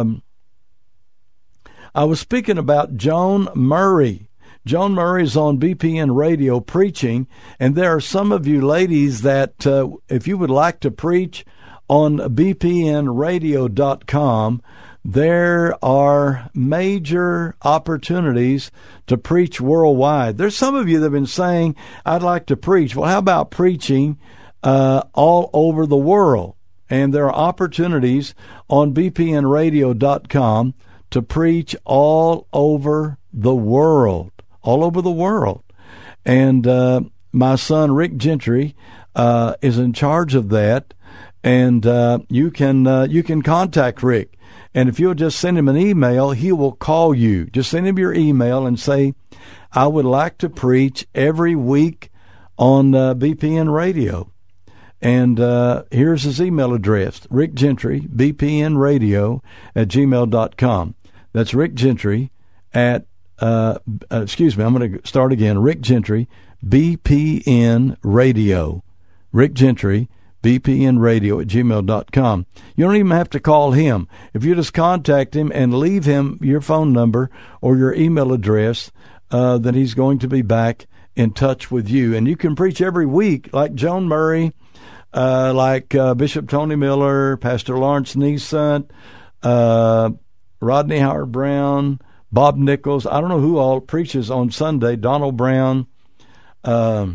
Joan Murray. Joan Murray is on BPN Radio preaching, and there are some of you ladies that if you would like to preach on bpnradio.com, there are major opportunities to preach worldwide. There's some of you that have been saying, I'd like to preach. Well, how about preaching all over the world? And there are opportunities on bpnradio.com to preach all over the world. All over the world. And my son, Rick Gentry, is in charge of that. And you can contact Rick. And if you'll just send him an email, he will call you. Just send him your email and say, I would like to preach every week on BPN Radio. And here's his email address, Rick Gentry, bpnradio@gmail.com. That's Rick Gentry at I'm going to start again. Rick Gentry, BPN Radio. Rick Gentry, bpnradio@gmail.com. You don't even have to call him. If you just contact him and leave him your phone number or your email address, then he's going to be back in touch with you. And you can preach every week like Joan Murray, like Bishop Tony Miller, Pastor Lawrence Neesant, Rodney Howard Brown, Bob Nichols. I don't know who all preaches on Sunday. Donald Brown, and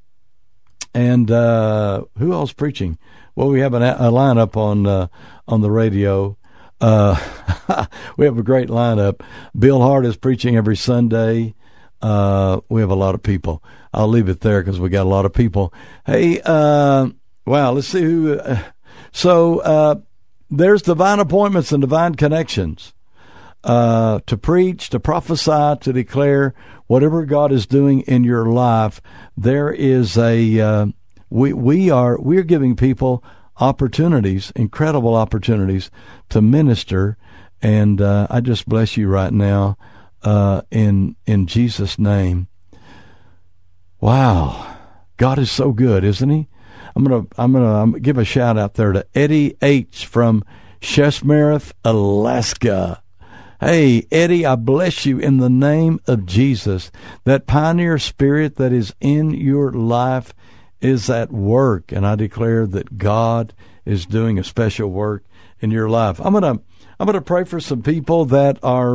who else preaching? Well, we have a lineup on the radio. We have a great lineup. Bill Hart is preaching every Sunday. We have a lot of people. I'll leave it there because we got a lot of people. Hey, wow, let's see who. So there's divine appointments and divine connections. To preach, to prophesy, to declare whatever God is doing in your life. There is we're giving people opportunities, incredible opportunities to minister, and I just bless you right now in Jesus' name. Wow, God is so good, isn't He? I'm gonna give a shout out there to Eddie H. from Shesmerith, Alaska. Hey, Eddie, I bless you in the name of Jesus. That pioneer spirit that is in your life is at work, and I declare that God is doing a special work in your life. I'm gonna pray for some people that are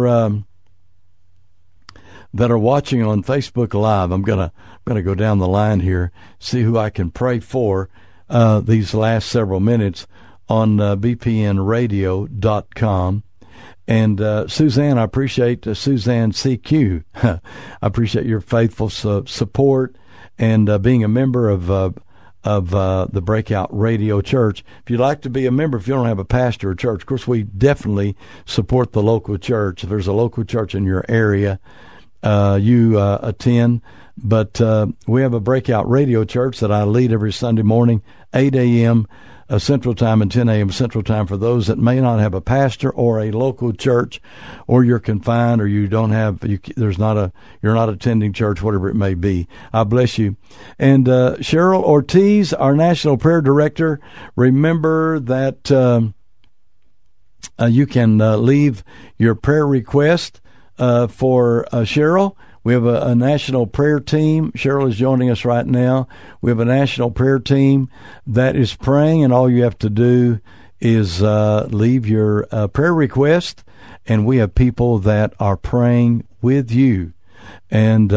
watching on Facebook Live. I'm gonna go down the line here, see who I can pray for these last several minutes on bpnradio.com. And Suzanne, I appreciate Suzanne CQ. I appreciate your faithful support and being a member of the Breakout Radio Church. If you'd like to be a member, if you don't have a pastor or church, of course, we definitely support the local church. If there's a local church in your area, you attend. But we have a Breakout Radio Church that I lead every Sunday morning, 8 a.m. Central Time and 10 a.m. Central Time for those that may not have a pastor or a local church, or you're confined, or you don't have, you're not attending church, whatever it may be. I bless you. And Cheryl Ortiz, our National Prayer Director, remember that you can leave your prayer request for Cheryl. We have a national prayer team. Cheryl is joining us right now. We have a national prayer team that is praying, and all you have to do is leave your prayer request, and we have people that are praying with you. And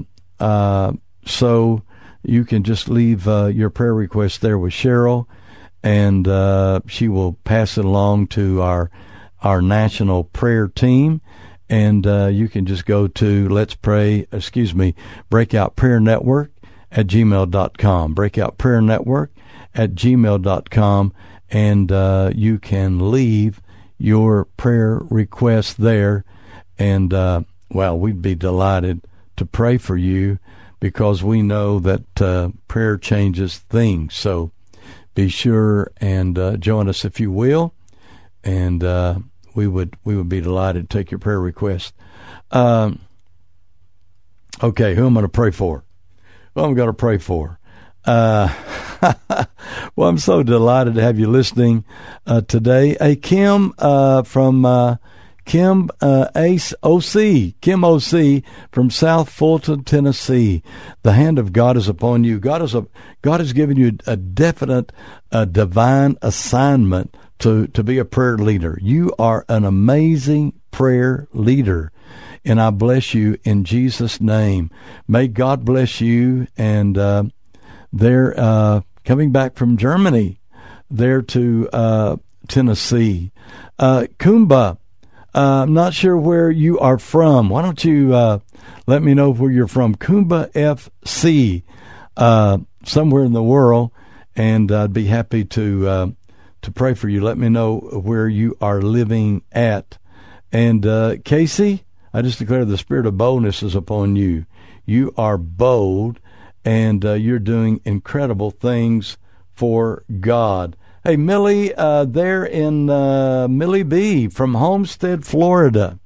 so you can just leave your prayer request there with Cheryl, and she will pass it along to our national prayer team. And you can just go to Breakout Prayer Network at gmail.com, Breakout Prayer Network at gmail.com, and you can leave your prayer request there. And, we'd be delighted to pray for you, because we know that prayer changes things. So be sure and join us if you will, and we would be delighted to take your prayer request. Okay, who am I going to pray for? Well, I'm going to pray for. Well, I'm so delighted to have you listening today. Hey, Kim from Kim Ace OC, Kim OC from South Fulton, Tennessee. The hand of God is upon you. God has given you a definite, divine assignment to be a prayer leader. You are an amazing prayer leader, and I bless you in Jesus' name. May God bless you. And they're coming back from Germany, there to Tennessee. Kumba, I'm not sure where you are from. Why don't you let me know where you're from? Kumba FC, somewhere in the world, and I'd be happy to pray for you. Let me know where you are living at. And Casey, I just declare the spirit of boldness is upon you. You are bold, and you're doing incredible things for God. Hey, Millie, there in Millie B from Homestead, Florida.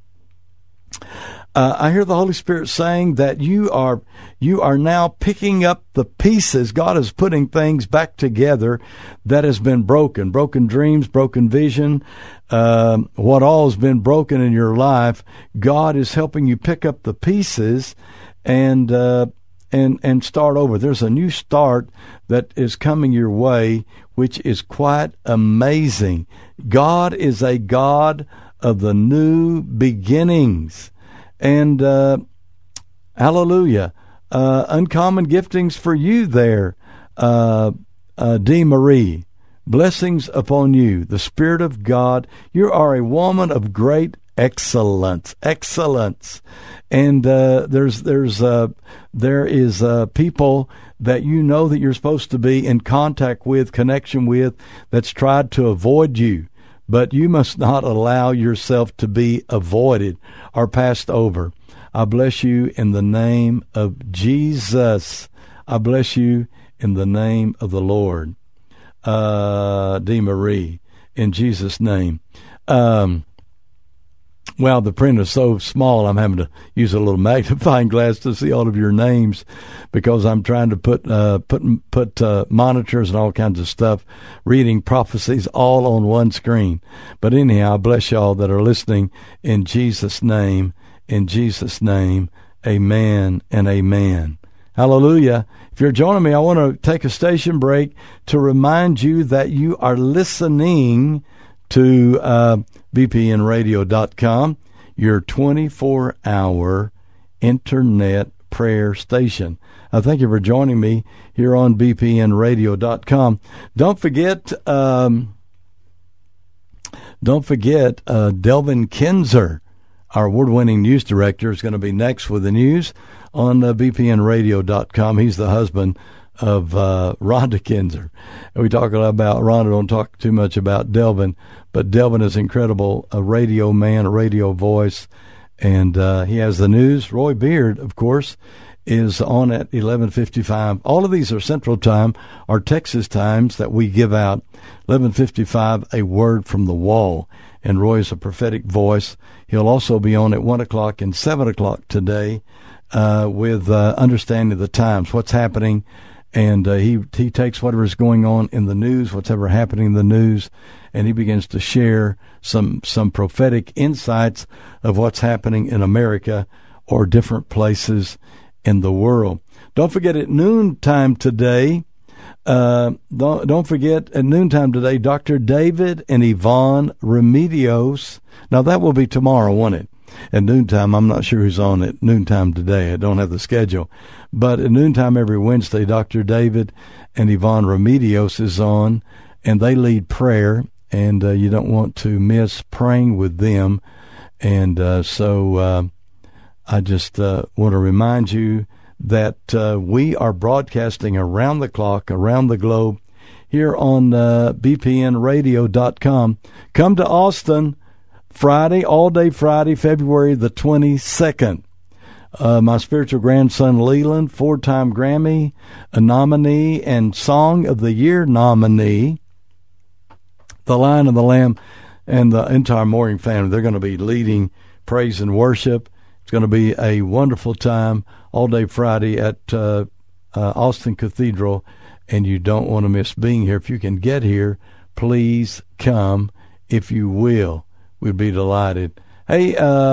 I hear the Holy Spirit saying that you are now picking up the pieces. God is putting things back together that has been broken dreams, broken vision, what all has been broken in your life. God is helping you pick up the pieces and start over. There's a new start that is coming your way, which is quite amazing. God is a God of the new beginnings. And hallelujah, uncommon giftings for you there, D. Marie. Blessings upon you, the Spirit of God. You are a woman of great excellence. And there is people that you know that you're supposed to be in contact with, connection with, that's tried to avoid you. But you must not allow yourself to be avoided or passed over. I bless you in the name of Jesus. I bless you in the name of the Lord. D. Marie, in Jesus' name. Well, the print is so small, I'm having to use a little magnifying glass to see all of your names because I'm trying to put monitors and all kinds of stuff, reading prophecies all on one screen. But anyhow, I bless y'all that are listening in Jesus' name. In Jesus' name, amen and amen. Hallelujah. If you're joining me, I want to take a station break to remind you that you are listening to bpnradio.com, your 24-hour internet prayer station. Thank you for joining me here on bpnradio.com. Don't forget Delvin Kinzer, our award-winning news director, is going to be next with the news on bpnradio.com. He's the husband of Rhonda Kinzer. We talk a lot about Rhonda, don't talk too much about Delvin, but Delvin is incredible, a radio man, a radio voice, and he has the news. Roy Beard, of course, is on at 11:55. All of these are Central Time, or Texas times that we give out. 11:55, a word from the wall, and Roy is a prophetic voice. He'll also be on at 1 o'clock and 7 o'clock today with Understanding the Times, what's happening. And he takes whatever is going on in the news, whatever happening in the news, and he begins to share some prophetic insights of what's happening in America or different places in the world. Don't forget at noontime today. Don't forget at noontime today, Dr. David and Yvonne Remedios. Now that will be tomorrow, won't it? At noontime, I'm not sure who's on at noontime today. I don't have the schedule. But at noontime every Wednesday, Dr. David and Yvonne Remedios is on, and they lead prayer, and you don't want to miss praying with them. And so I just want to remind you that we are broadcasting around the clock, around the globe, here on bpnradio.com. Come to Austin Friday, all day Friday, February the 22nd. My spiritual grandson Leland, 4-time Grammy nominee and Song of the Year nominee, the Lion and the Lamb, and the entire Mooring family. They're going to be leading praise and worship. It's going to be a wonderful time all day Friday at Austin Cathedral, and you don't want to miss being here. If you can get here, please come if you will. We'd be delighted. Hey,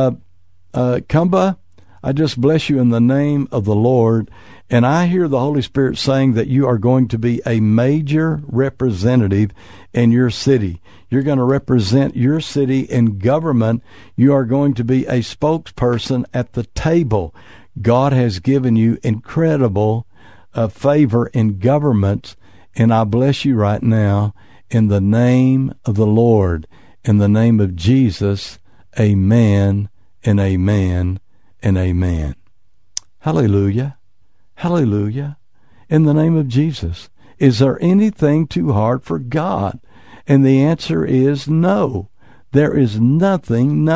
Kumba, I just bless you in the name of the Lord, and I hear the Holy Spirit saying that you are going to be a major representative in your city. You're going to represent your city in government. You are going to be a spokesperson at the table. God has given you incredible favor in government, and I bless you right now in the name of the Lord. In the name of Jesus, amen and amen and amen. Hallelujah. Hallelujah. In the name of Jesus. Is there anything too hard for God? And the answer is no. There is nothing.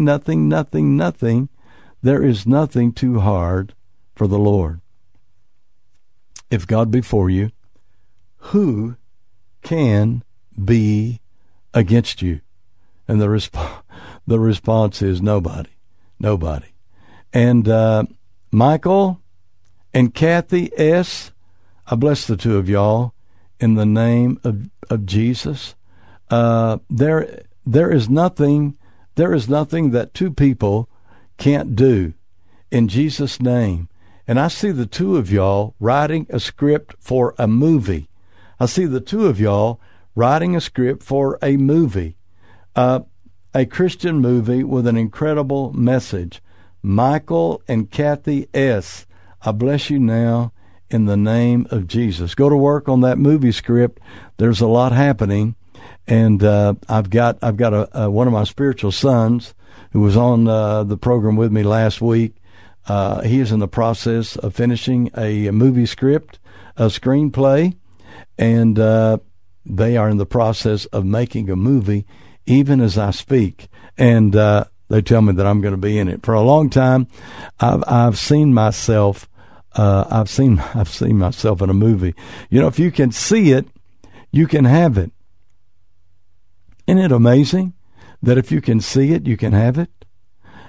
There is nothing too hard for the Lord. If God be for you, who can be against you? And the response is nobody. Nobody. And Michael and Kathy S., I bless the two of y'all in the name of Jesus. There is nothing that two people can't do in Jesus' name. And I see the two of y'all writing a script for a movie. I see the two of y'all writing a script for a movie. A Christian movie with an incredible message. Michael and Kathy S., I bless you now in the name of Jesus. Go to work on that movie script. There's a lot happening, and I've got one of my spiritual sons who was on the program with me last week. He is in the process of finishing a movie script, a screenplay, and they are in the process of making a movie even as I speak, and they tell me that I'm going to be in it. For a long time, I've seen myself. I've seen myself in a movie. You know, if you can see it, you can have it. Isn't it amazing that if you can see it, you can have it?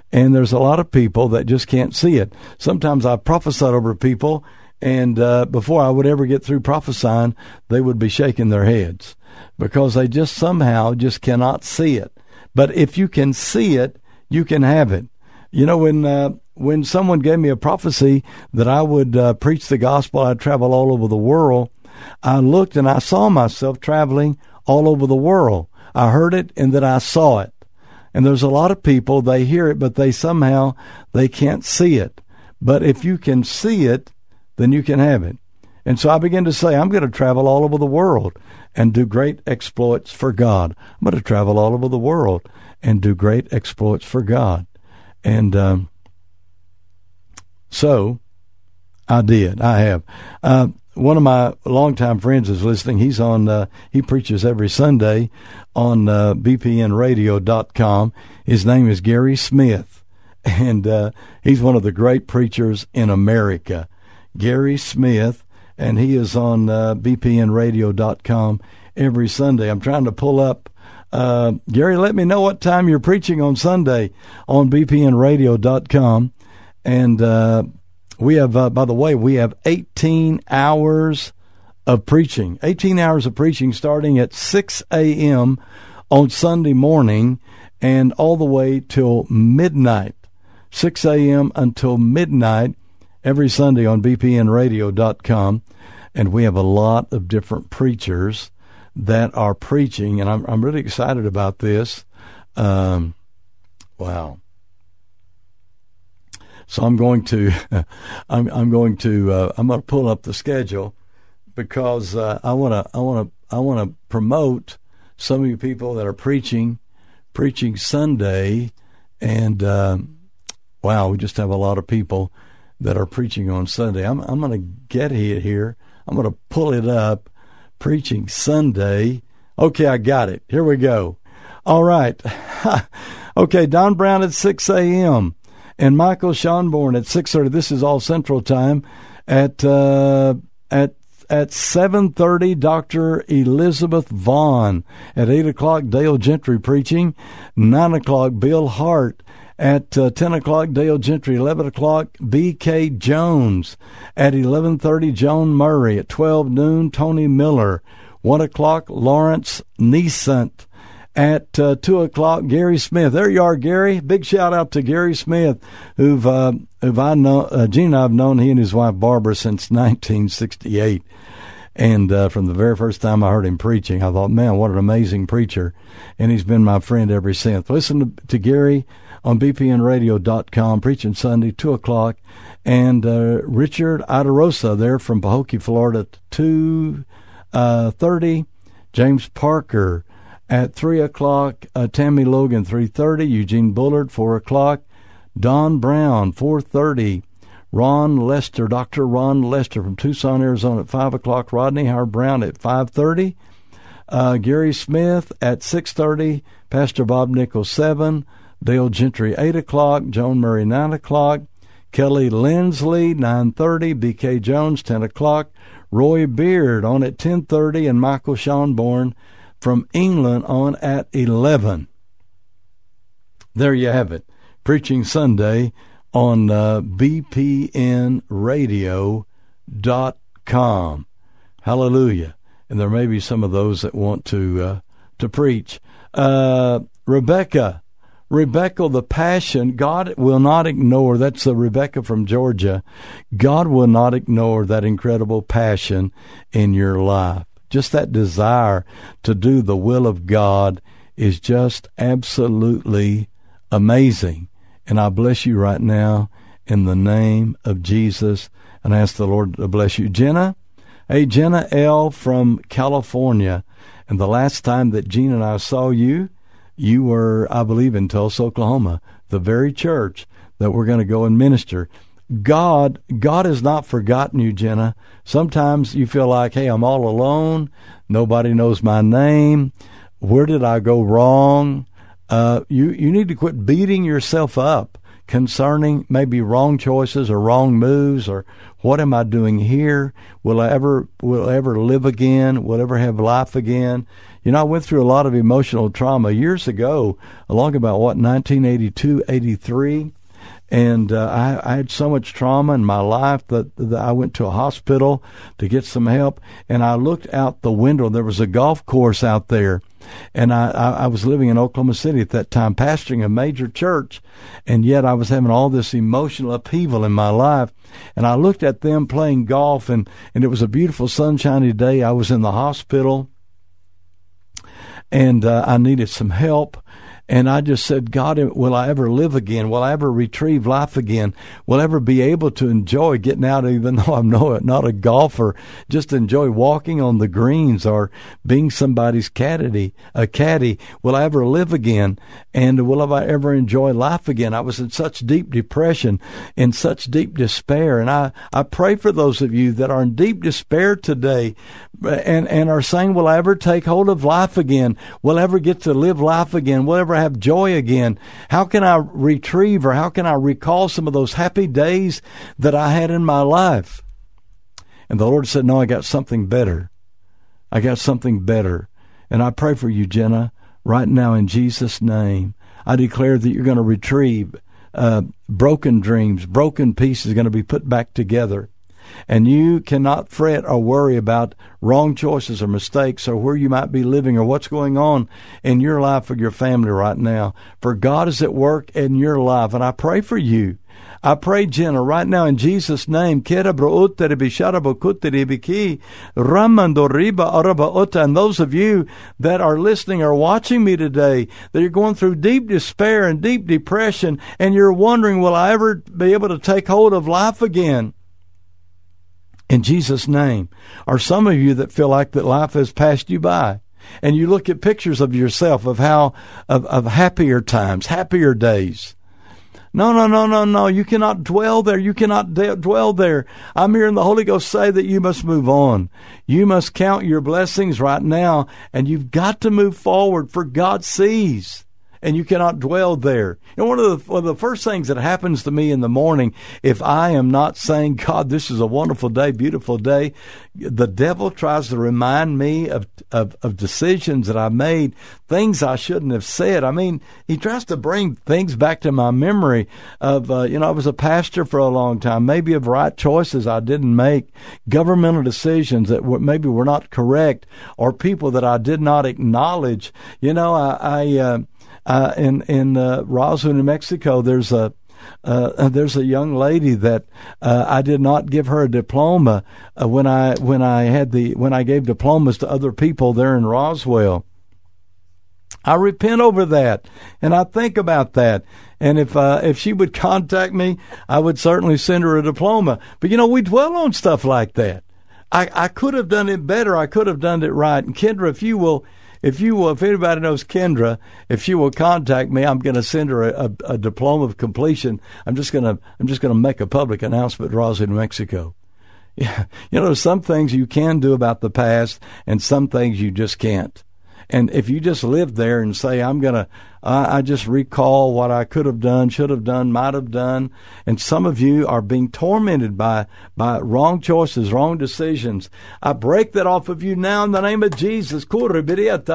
And there's a lot of people that just can't see it. Sometimes I prophesied over people, and before I would ever get through prophesying, they would be shaking their heads because they just somehow just cannot see it. But if you can see it, you can have it. You know, when someone gave me a prophecy that I would preach the gospel, I'd travel all over the world, I looked and I saw myself traveling all over the world. I heard it and then I saw it. And there's a lot of people, they hear it, but they can't see it. But if you can see it, then you can have it. And so I began to say, I'm going to travel all over the world and do great exploits for God. I'm going to travel all over the world and do great exploits for God. And so I did. I have. One of my longtime friends is listening. He's on, he preaches every Sunday on bpnradio.com. His name is Gary Smith, and he's one of the great preachers in America. Gary Smith, and he is on bpnradio.com every Sunday. I'm trying to pull up. Gary, let me know what time you're preaching on Sunday on bpnradio.com. And we have, by the way, we have 18 hours of preaching. 18 hours of preaching starting at 6 a.m. on Sunday morning and all the way till midnight. 6 a.m. until midnight every Sunday on bpnradio.com. And we have a lot of different preachers that are preaching, and I'm really excited about this. Wow. So I'm going to pull up the schedule because I want to promote some of you people that are preaching Sunday, and wow, we just have a lot of people that are preaching on Sunday. I'm going to get it here. I'm going to pull it up. Preaching Sunday. Okay, I got it. Here we go. All right. Okay, Don Brown at 6 a.m. and Michael Schonborn at 6:30. This is all Central Time. At 7:30, Dr. Elizabeth Vaughn. At 8 o'clock, Dale Gentry preaching. 9 o'clock, Bill Hart. At 10 o'clock, Dale Gentry. 11 o'clock, B.K. Jones. At 11:30, Joan Murray. At 12 noon, Tony Miller. 1 o'clock, Lawrence Neesant. At 2 o'clock, Gary Smith. There you are, Gary. Big shout out to Gary Smith, who I know, Gene and I have known he and his wife Barbara since 1968. And from the very first time I heard him preaching, I thought, man, what an amazing preacher. And he's been my friend ever since. Listen to Gary on bpnradio.com, preaching Sunday, 2 o'clock. And Richard Idarosa there from Pahokee, Florida, 2:30. James Parker at 3 o'clock. Tammy Logan, 3:30. Eugene Bullard, 4 o'clock. Don Brown, 4:30. Ron Lester, Dr. Ron Lester from Tucson, Arizona, at 5 o'clock. Rodney Howard Brown at 5:30. Gary Smith at 6:30. Pastor Bob Nichols, 7. Dale Gentry, 8 o'clock. Joan Murray, 9 o'clock. Kelly Lindsley, 9:30. B.K. Jones, 10 o'clock. Roy Beard on at 10:30. And Michael Schonborn from England on at 11. There you have it. Preaching Sunday on bpnradio.com. Hallelujah. And there may be some of those that want to preach. Rebecca, the passion, God will not ignore, that's Rebecca from Georgia. God will not ignore that incredible passion in your life. Just that desire to do the will of God is just absolutely amazing. And I bless you right now in the name of Jesus, and I ask the Lord to bless you. Jenna L. from California. And the last time that Gene and I saw you, you were, I believe, in Tulsa, Oklahoma, the very church that we're going to go and minister. God has not forgotten you, Jenna. Sometimes you feel like, hey, I'm all alone. Nobody knows my name. Where did I go wrong? You need to quit beating yourself up. concerning maybe wrong choices or wrong moves, or what am I doing here? Will I ever live again? Will I ever have life again? You know, I went through a lot of emotional trauma years ago, along about 1982, 83. And I had so much trauma in my life that I went to a hospital to get some help. And I looked out the window. There was a golf course out there. And I was living in Oklahoma City at that time, pastoring a major church. And yet I was having all this emotional upheaval in my life. And I looked at them playing golf, and it was a beautiful sunshiny day. I was in the hospital, and I needed some help. And I just said, God, will I ever live again? Will I ever retrieve life again? Will I ever be able to enjoy getting out, even though I'm not a golfer, just enjoy walking on the greens or being somebody's caddy? Will I ever live again? And will I ever enjoy life again? I was in such deep depression, in such deep despair. And I pray for those of you that are in deep despair today and are saying, will I ever take hold of life again? Will I ever get to live life again? Will I ever have joy again? How can I retrieve, or how can I recall some of those happy days that I had in my life? And the Lord said, no, I got something better. I got something better. And I pray for you, Jenna, right now in Jesus' name. I declare that you're going to retrieve broken dreams, broken pieces going to be put back together. And you cannot fret or worry about wrong choices or mistakes or where you might be living or what's going on in your life or your family right now. For God is at work in your life. And I pray for you. I pray, Jenna, right now in Jesus' name, and those of you that are listening or watching me today, that you're going through deep despair and deep depression, and you're wondering, will I ever be able to take hold of life again? In Jesus' name. Or some of you that feel like that life has passed you by, and you look at pictures of yourself of happier times, happier days. No. You cannot dwell there. You cannot dwell there. I'm hearing the Holy Ghost say that you must move on. You must count your blessings right now, and you've got to move forward, for God sees. And you cannot dwell there. You know, one of the first things that happens to me in the morning, if I am not saying, God, this is a wonderful day, beautiful day, the devil tries to remind me of decisions that I made, things I shouldn't have said. I mean, he tries to bring things back to my memory of, I was a pastor for a long time, maybe of right choices I didn't make, governmental decisions that maybe were not correct, or people that I did not acknowledge. You know, in Roswell, New Mexico, there's a young lady that I did not give her a diploma when I gave diplomas to other people there in Roswell. I repent over that, and I think about that. And if she would contact me, I would certainly send her a diploma. But we dwell on stuff like that. I could have done it better. I could have done it right. And Kendra, if anybody knows Kendra, if she will contact me, I'm going to send her a diploma of completion. I'm just going to make a public announcement in Roswell, New Mexico. Yeah, there's some things you can do about the past, and some things you just can't. And if you just live there and say, I just recall what I could have done, should have done, might have done, and some of you are being tormented by wrong choices, wrong decisions. I break that off of you now in the name of Jesus. Don't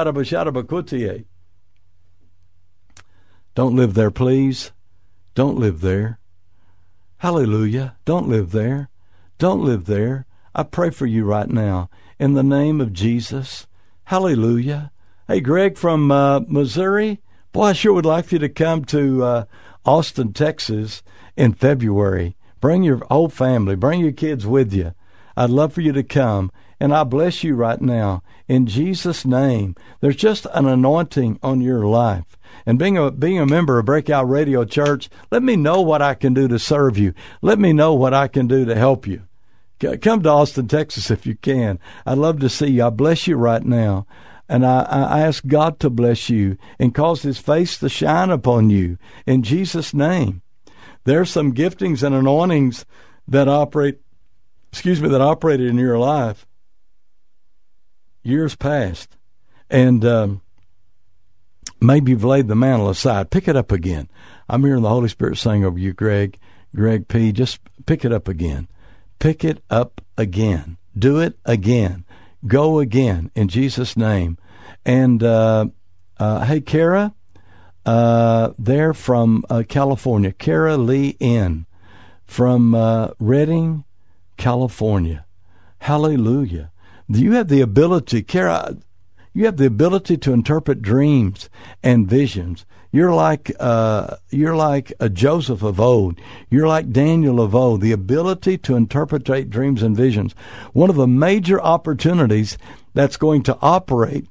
live there, please. Don't live there. Hallelujah. Don't live there. Don't live there. I pray for you right now in the name of Jesus. Hallelujah. Hey, Greg from Missouri. Boy, I sure would like for you to come to Austin, Texas in February. Bring your whole family. Bring your kids with you. I'd love for you to come. And I bless you right now. In Jesus' name, there's just an anointing on your life. And being a member of Breakout Radio Church, let me know what I can do to serve you. Let me know what I can do to help you. Come to Austin, Texas if you can. I'd love to see you. I bless you right now. And I ask God to bless you and cause his face to shine upon you in Jesus' name. There's some giftings and anointings that operated in your life years past. And maybe you've laid the mantle aside. Pick it up again. I'm hearing the Holy Spirit saying over you, Greg P., just pick it up again. Pick it up again. Do it again. Go again in Jesus' name. And, hey, Kara, they're from California. Kara Lee N. from Redding, California. Hallelujah. You have the ability, Kara, you have the ability to interpret dreams and visions. You're like a Joseph of old. You're like Daniel of old. The ability to interpret dreams and visions. One of the major opportunities that's going to operate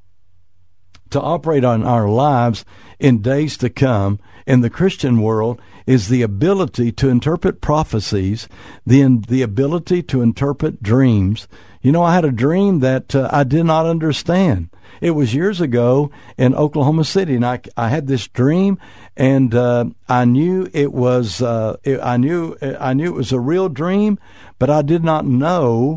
on our lives in days to come in the Christian world is the ability to interpret prophecies, the ability to interpret dreams. You know, I had a dream that I did not understand. It was years ago in Oklahoma City, and I had this dream, and I knew it was I knew it was a real dream, but I did not know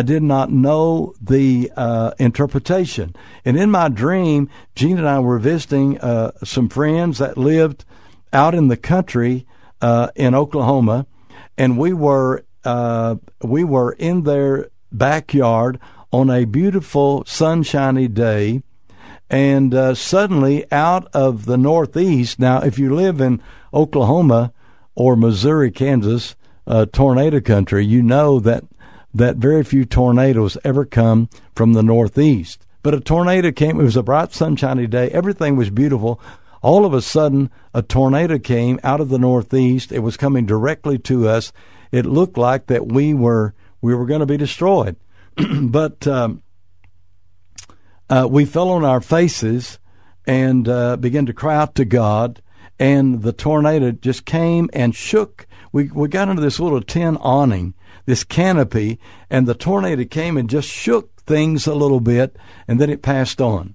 the interpretation. And in my dream, Gene and I were visiting some friends that lived out in the country in Oklahoma, and we were in their backyard on a beautiful sunshiny day, and suddenly out of the northeast. Now, if you live in Oklahoma or Missouri, Kansas, tornado country, you know that very few tornadoes ever come from the northeast. But a tornado came. It was a bright, sunshiny day. Everything was beautiful. All of a sudden, a tornado came out of the northeast. It was coming directly to us. It looked like that we were going to be destroyed. But we fell on our faces and began to cry out to God, and the tornado just came and shook. We got into this little tin awning, this canopy, and the tornado came and just shook things a little bit, and then it passed on.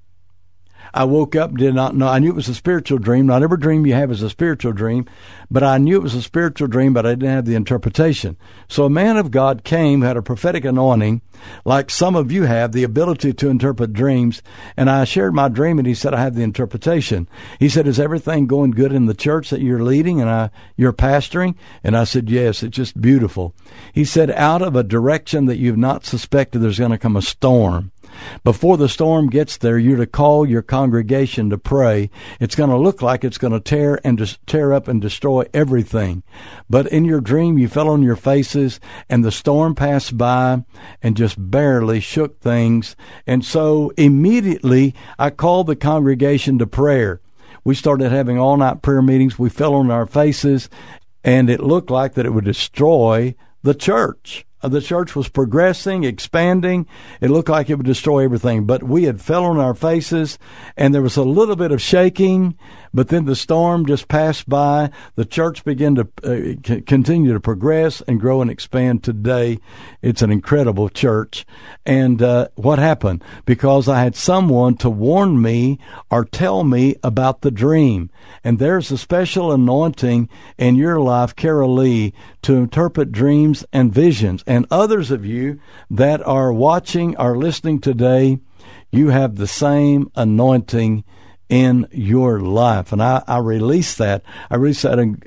I woke up, did not know. I knew it was a spiritual dream. Not every dream you have is a spiritual dream, but I knew it was a spiritual dream, but I didn't have the interpretation. So a man of God came, had a prophetic anointing, like some of you have, the ability to interpret dreams, and I shared my dream, and he said, I have the interpretation. He said, is everything going good in the church that you're leading and you're pastoring? And I said, yes, it's just beautiful. He said, out of a direction that you've not suspected, there's going to come a storm. Before the storm gets there, you're to call your congregation to pray. It's going to look like it's going to tear up and destroy everything. But in your dream, you fell on your faces, and the storm passed by and just barely shook things. And so immediately, I called the congregation to prayer. We started having all-night prayer meetings. We fell on our faces, and it looked like that it would destroy the church. The church was progressing, expanding. It looked like it would destroy everything. But we had fell on our faces, and there was a little bit of shaking, but then the storm just passed by. The church began to continue to progress and grow and expand. Today, it's an incredible church. And what happened? Because I had someone to warn me or tell me about the dream. And there's a special anointing in your life, Carol Lee, to interpret dreams and visions. And others of you that are watching or listening today, you have the same anointing in your life. And I release that. I release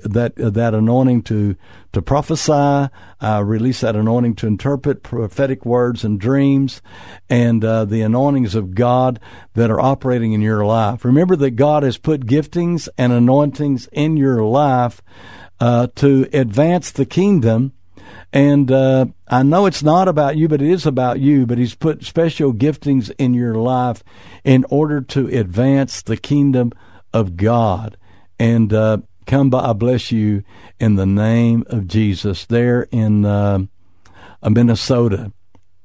that anointing to prophesy. I release that anointing to interpret prophetic words and dreams, and the anointings of God that are operating in your life. Remember that God has put giftings and anointings in your life to advance the kingdom. And I know it's not about you, but it is about you. But he's put special giftings in your life in order to advance the kingdom of God. And come by, I bless you in the name of Jesus there in Minnesota.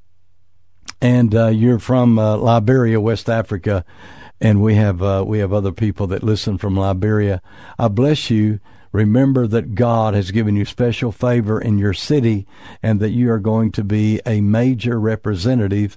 And you're from Liberia, West Africa, and we have other people that listen from Liberia. I bless you. Remember that God has given you special favor in your city, and that you are going to be a major representative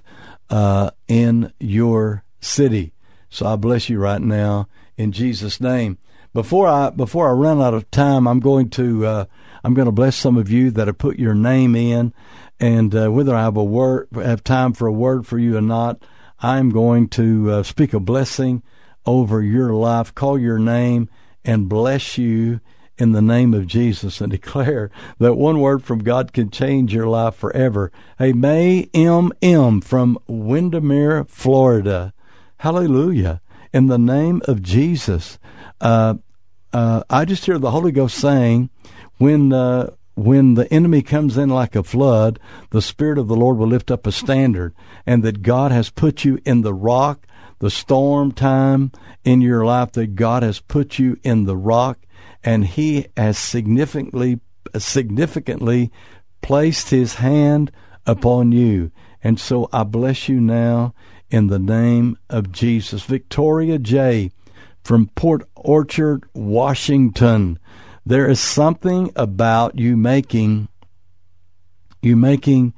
in your city. So I bless you right now in Jesus' name. Before I run out of time, I'm going to bless some of you that have put your name in, and whether I have time for a word for you or not, I'm going to speak a blessing over your life. Call your name and bless you in the name of Jesus and declare that one word from God can change your life forever. Hey, May M.M. from Windermere, Florida. Hallelujah. In the name of Jesus. I just hear the Holy Ghost saying, when the enemy comes in like a flood, the Spirit of the Lord will lift up a standard, and that God has put you in the rock, the storm time in your life, that God has put you in the rock, and He has significantly placed His hand upon you. And so I bless you now in the name of Jesus. Victoria J. from Port Orchard, Washington. There is something about you bringing in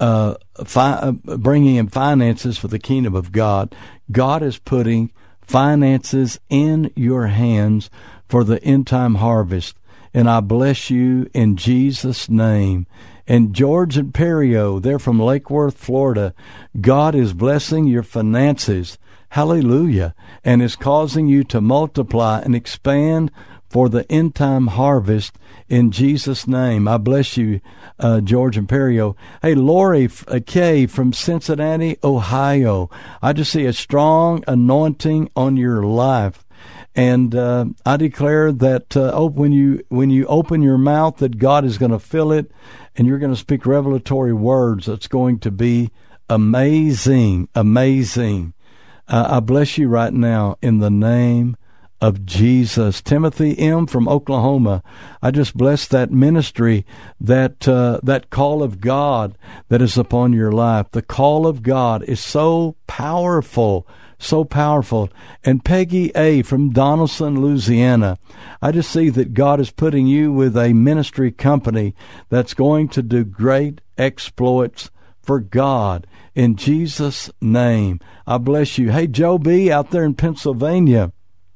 finances for the kingdom of God. God is putting finances in your hands for the end time harvest. And I bless you in Jesus' name. And George and Perio, they're from Lake Worth, Florida. God is blessing your finances. Hallelujah. And is causing you to multiply and expand for the end time harvest in Jesus' name. I bless you, George and Perio. Hey, Lori Kay from Cincinnati, Ohio. I just see a strong anointing on your life. And I declare that when you open your mouth, that God is going to fill it, and you're going to speak revelatory words. That's going to be amazing, amazing. I bless you right now in the name of Jesus. Timothy M. from Oklahoma. I just bless that ministry, that call of God that is upon your life. The call of God is so powerful. So powerful. And Peggy A. from Donaldson, Louisiana. I just see that God is putting you with a ministry company that's going to do great exploits for God. In Jesus' name, I bless you. Hey, Joe B. out there in Pennsylvania.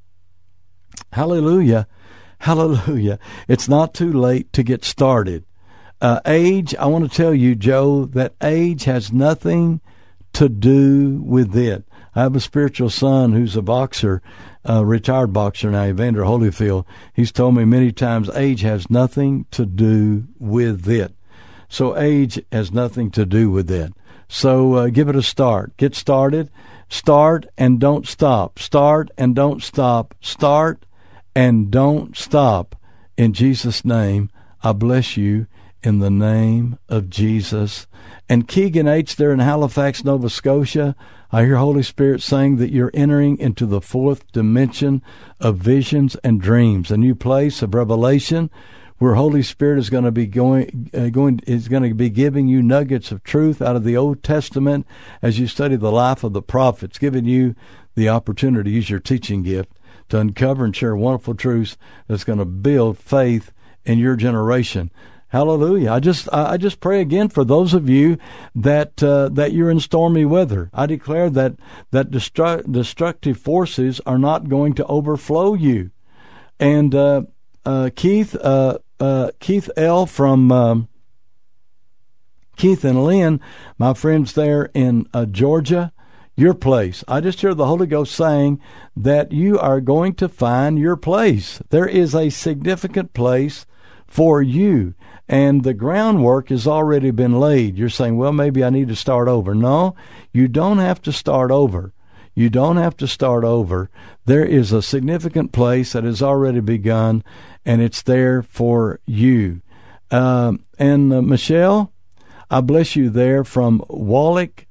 Hallelujah. Hallelujah. It's not too late to get started. Age, I want to tell you, Joe, that age has nothing to do with it. I have a spiritual son who's a boxer, a retired boxer now, Evander Holyfield. He's told me many times age has nothing to do with it. So age has nothing to do with it. So give it a start. Get started. Start and don't stop. Start and don't stop. Start and don't stop. In Jesus' name, I bless you in the name of Jesus. And Keegan H. there in Halifax, Nova Scotia, I hear Holy Spirit saying that you're entering into the fourth dimension of visions and dreams, a new place of revelation where Holy Spirit is going to be is going to be giving you nuggets of truth out of the Old Testament as you study the life of the prophets, giving you the opportunity to use your teaching gift to uncover and share wonderful truths that's going to build faith in your generation. Hallelujah. I just pray again for those of you that you're in stormy weather. I declare that destructive forces are not going to overflow you. And Keith L. from Keith and Lynn, my friends there in Georgia, your place. I just hear the Holy Ghost saying that you are going to find your place. There is a significant place for you, and the groundwork has already been laid. You're saying, well, maybe I need to start over. No, you don't have to start over. You don't have to start over. There is a significant place that has already begun, and it's there for you. And Michelle, I bless you there from Wallach,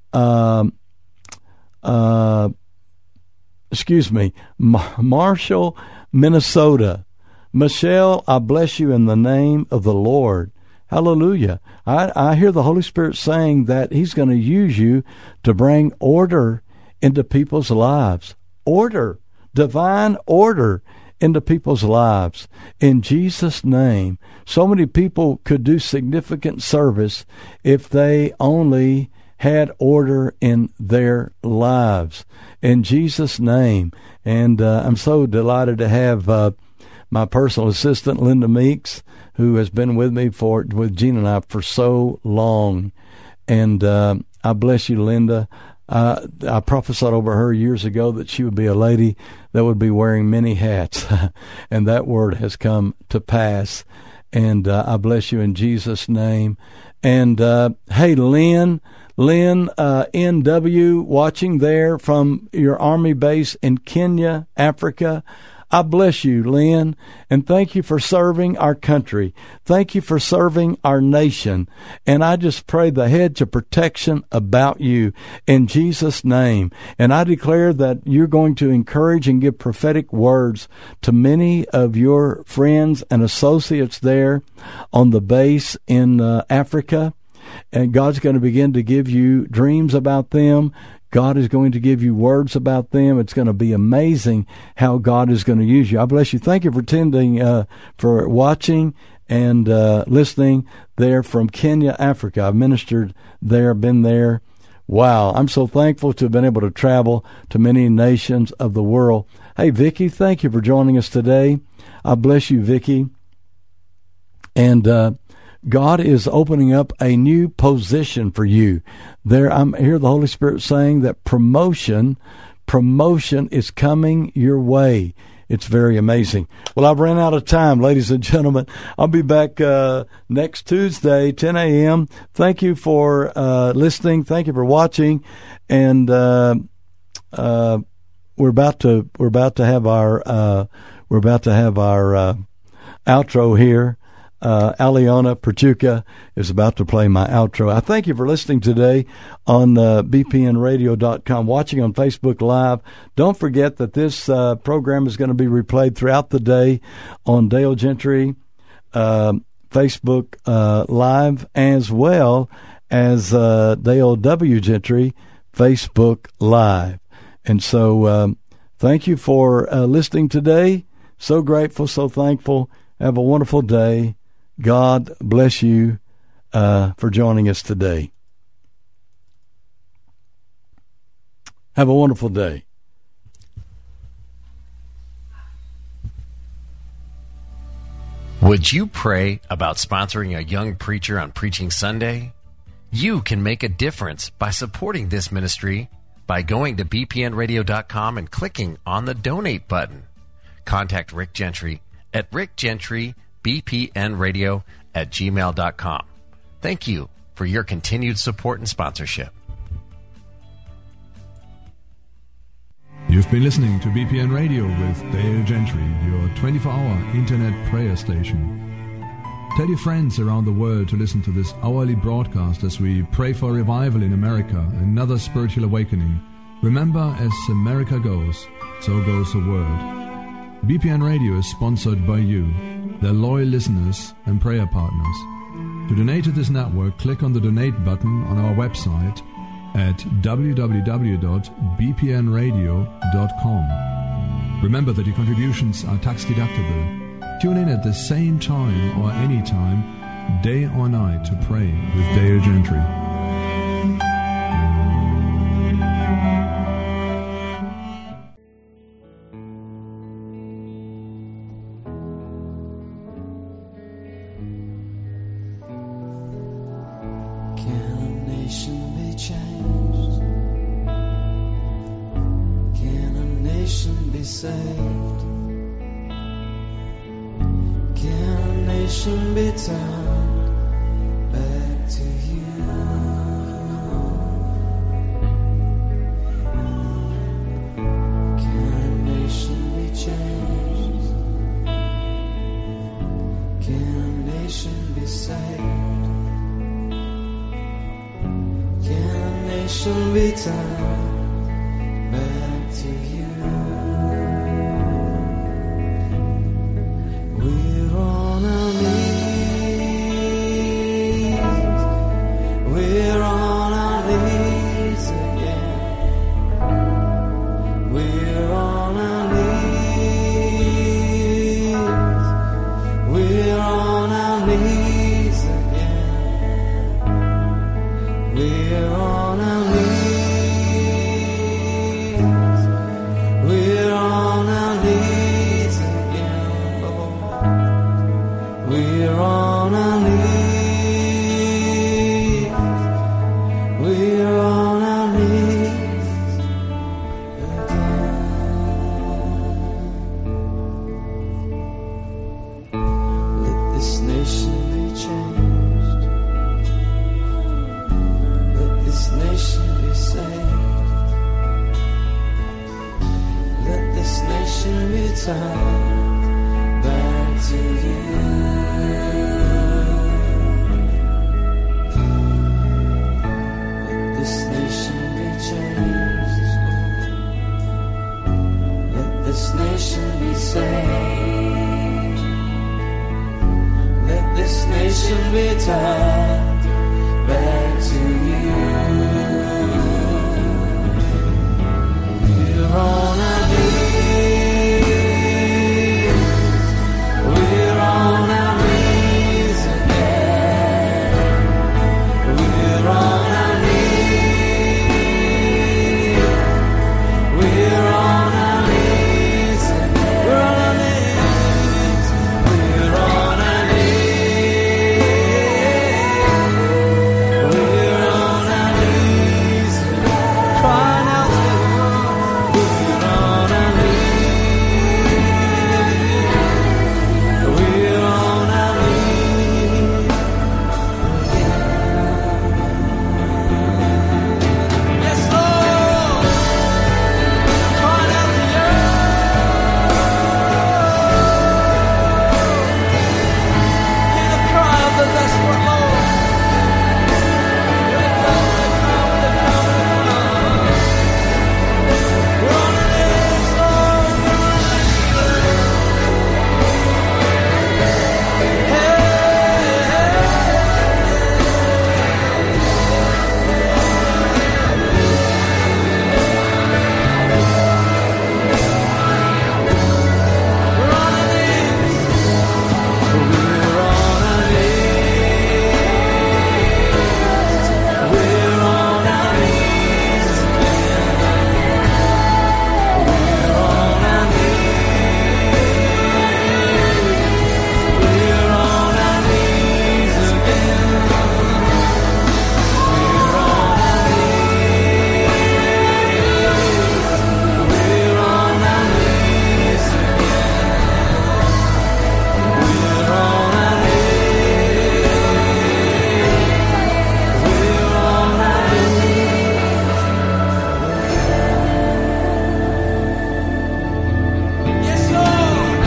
Marshall, Minnesota. Michelle, I bless you in the name of the Lord. Hallelujah. I hear the Holy Spirit saying that He's going to use you to bring order into people's lives. Order, divine order into people's lives. In Jesus' name. So many people could do significant service if they only had order in their lives. In Jesus' name. And I'm so delighted to have my personal assistant, Linda Meeks, who has been with me with Gene and I for so long. And I bless you, Linda. I prophesied over her years ago that she would be a lady that would be wearing many hats, and that word has come to pass. And I bless you in Jesus' name. And hey, Lynn, NW, watching there from your Army base in Kenya, Africa. I bless you, Lynn, and thank you for serving our country. Thank you for serving our nation. And I just pray the hedge of protection about you in Jesus' name. And I declare that you're going to encourage and give prophetic words to many of your friends and associates there on the base in Africa. And God's going to begin to give you dreams about them. God is going to give you words about them. It's going to be amazing how God is going to use you. I bless you. Thank you for attending, for watching and listening there from Kenya, Africa. I've ministered there, been there. Wow, I'm so thankful to have been able to travel to many nations of the world. Hey, Vicki, thank you for joining us today. I bless you, Vicki. And God is opening up a new position for you. There, I'm hear the Holy Spirit saying that promotion is coming your way. It's very amazing. Well, I've ran out of time, ladies and gentlemen. I'll be back next Tuesday, 10 a.m. Thank you for listening. Thank you for watching. And we're about to have our outro here. Aliona Perchuka is about to play my outro. I thank you for listening today on bpnradio.com, watching on Facebook Live. Don't forget that this program is going to be replayed throughout the day on Dale Gentry Facebook Live, as well as Dale W. Gentry Facebook Live. And so thank you for listening today. So grateful, so thankful. Have a wonderful day. God bless you for joining us today. Have a wonderful day. Would you pray about sponsoring a young preacher on Preaching Sunday? You can make a difference by supporting this ministry by going to bpnradio.com and clicking on the donate button. Contact Rick Gentry at rickgentrybpnradio@gmail.com. Thank you for your continued support and sponsorship. You've been listening to BPN Radio with Dale Gentry, your 24-hour internet prayer station. Tell your friends around the world to listen to this hourly broadcast as we pray for revival in America, another spiritual awakening. Remember, as America goes, so goes the world. BPN Radio is sponsored by you, their loyal listeners and prayer partners. To donate to this network, click on the donate button on our website at www.bpnradio.com. Remember that your contributions are tax deductible. Tune in at the same time or any time, day or night, to pray with Dale Gentry. We're return back to you. Let this nation be changed. Let this nation be saved. Let this nation return back to you. We're on our knees. We're on our knees again. We're on our knees. We're on our knees again. We're on our knees. We're on our knees. We're on our knees again. Crying out to the Lord. We're on our knees. We're on our knees again. Yes, Lord. Crying out to you. Hear the cry of the desperate, Lord. Here they come, here they come, here they come, here they come. We're on our knees, Lord. We're on our knees. Hey, we're on our knees. We're on our knees. We're on our knees again. We're on our knees. We're on our knees again. We're on our knees. We're on our knees again. We're on our knees. We're on our knees. Yes, Lord.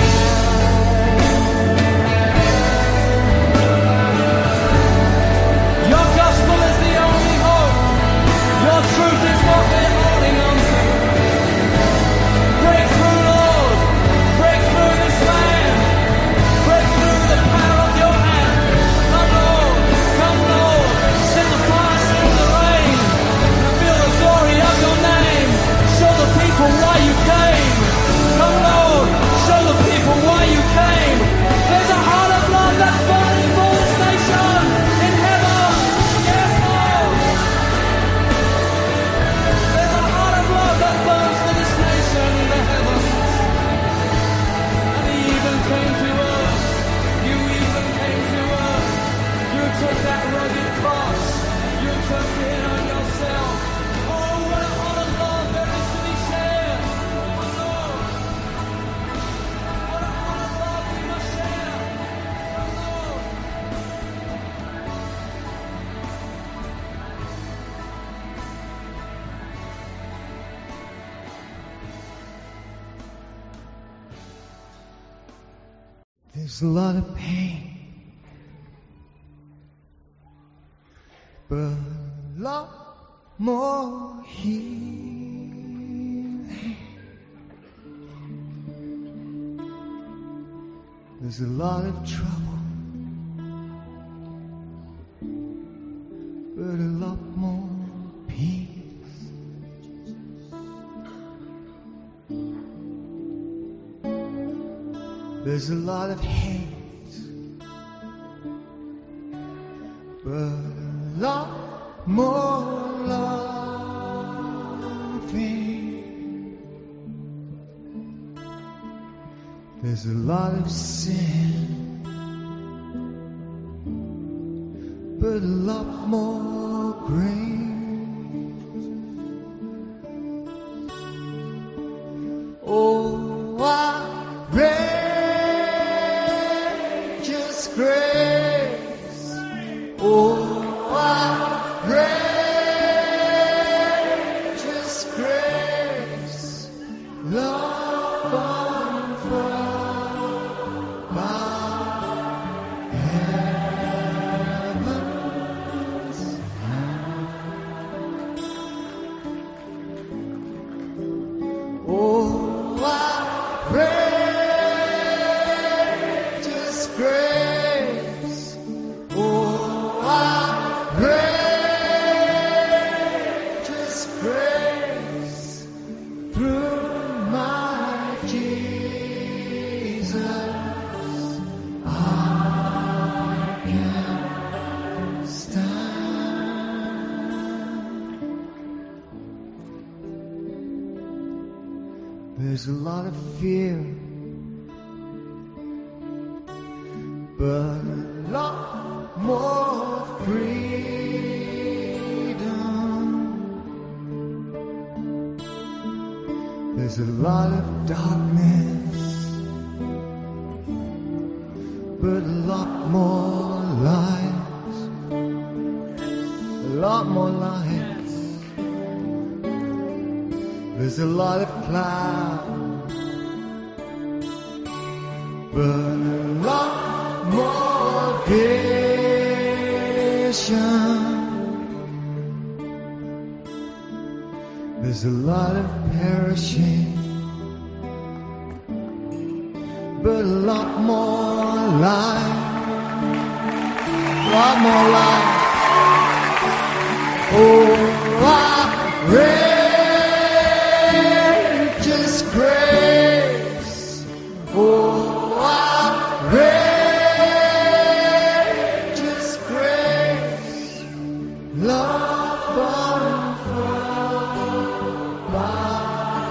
Your gospel is the only hope. Your truth is what we're holding on to. Break through, Lord. Break through this land. Break through the power of your hand. Come, Lord. Come, Lord. Send the fire, send the rain. Reveal the glory of your name. Show the people why you came. Come, Lord. Show the people why you came. There's a heart of love that's burning for this nation in heaven. Yes, Lord. There's a heart of love that burns for this nation in the heavens. And He even came to us. You even came to us. You took that rugged cross. You took it on yourself. Oh, what a heart of love there is to be shared. Oh, Lord. What a heart of love we must share. Oh, Lord. There's a lot of pain, but a lot more healing. There's a lot of trouble, but a lot more peace. There's a lot of hate, but a lot more loving. There's a lot of sin, but a lot more grace. Oh, what gracious grace. Oh, what gracious grace. Love unfolding. There's a lot of fear, but a lot more freedom. There's a lot of darkness, but a lot more light. A lot more light. There's a lot of clouds, but a lot more vision. There's a lot of perishing, but a lot more life. A lot more life. Oh, I read grace, oh, our gracious grace, love unfurled by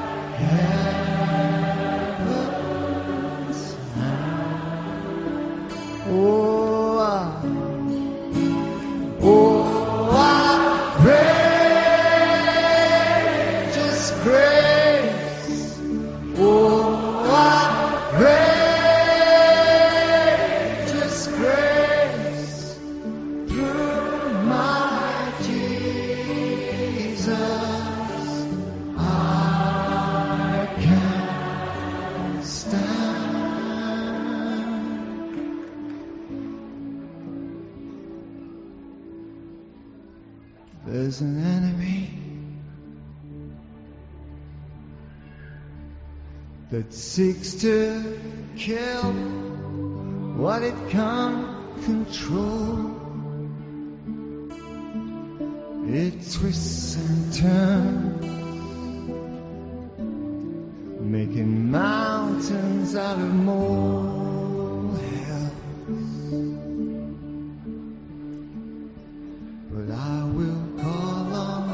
heaven's hand. Oh, our gracious grace. There's an enemy that seeks to kill what it can't control. It twists and turns, making mountains out of molehills. But I will call on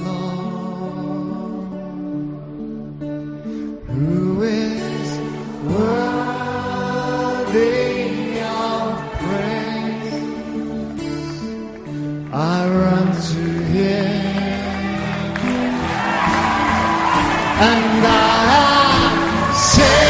the Lord, who is worthy of praise. I run to Him, and I say,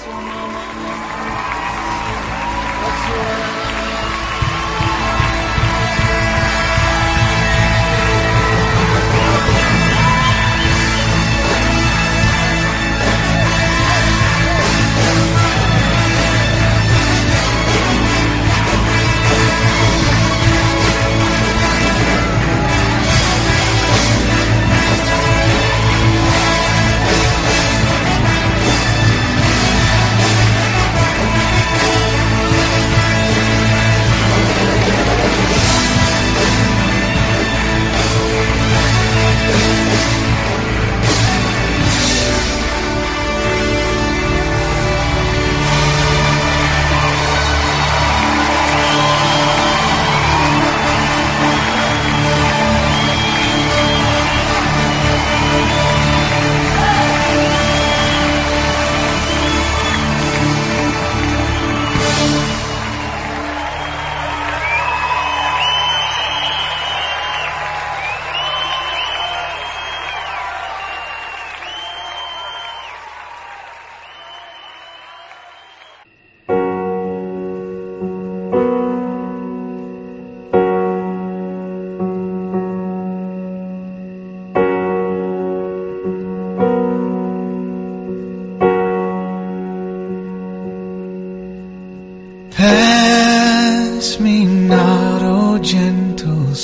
Pass me not, O gentle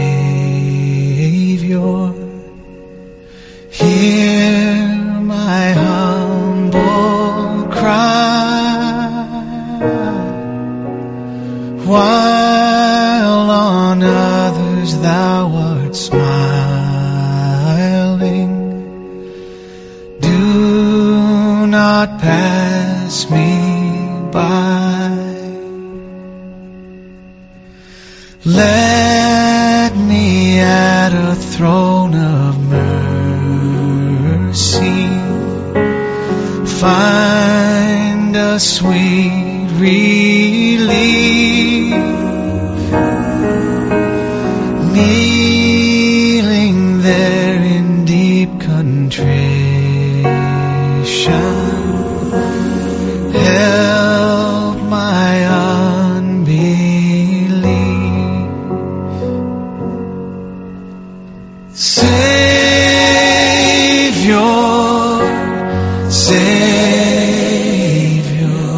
Savior. Hear my humble cry. While on others thou art smiling, do not pass me by. Let me at a throne of mercy find a sweet relief, kneeling there in deep contrition. Help my Savior, Savior,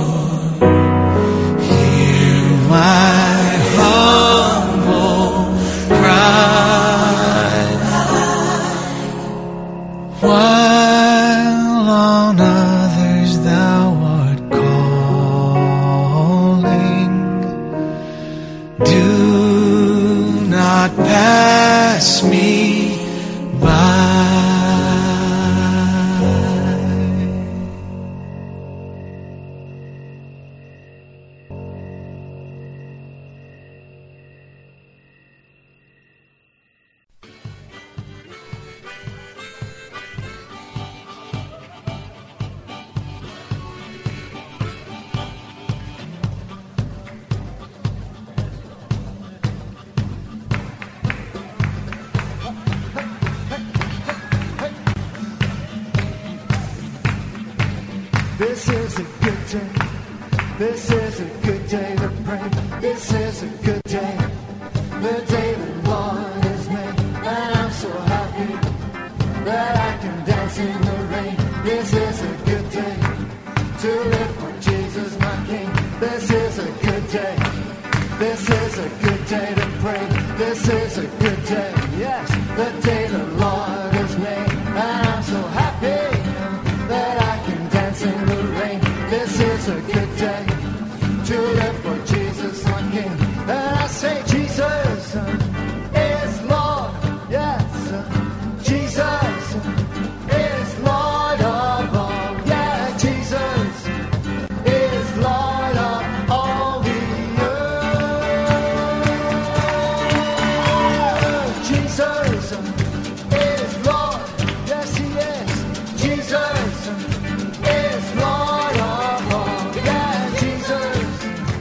hear my humble cry. While on others thou art calling, do not pass me by. This is a good day. This is a good day to pray. This is a good day. The day the Lord has made. And I'm so happy that I can dance in the rain. This is a good day to live for Jesus my King. This is a good day. This is a good day to pray. This is a good day. Yes, the day the Lord has made. And I'm so happy that I can dance in the rain. This is a good day to live for Jesus my King. And I say Jesus is Lord. Yes, Jesus is Lord of all. Yeah, Jesus is Lord of all the earth. Jesus is Lord. Yes, He is. Jesus is Lord of all. Yeah, Jesus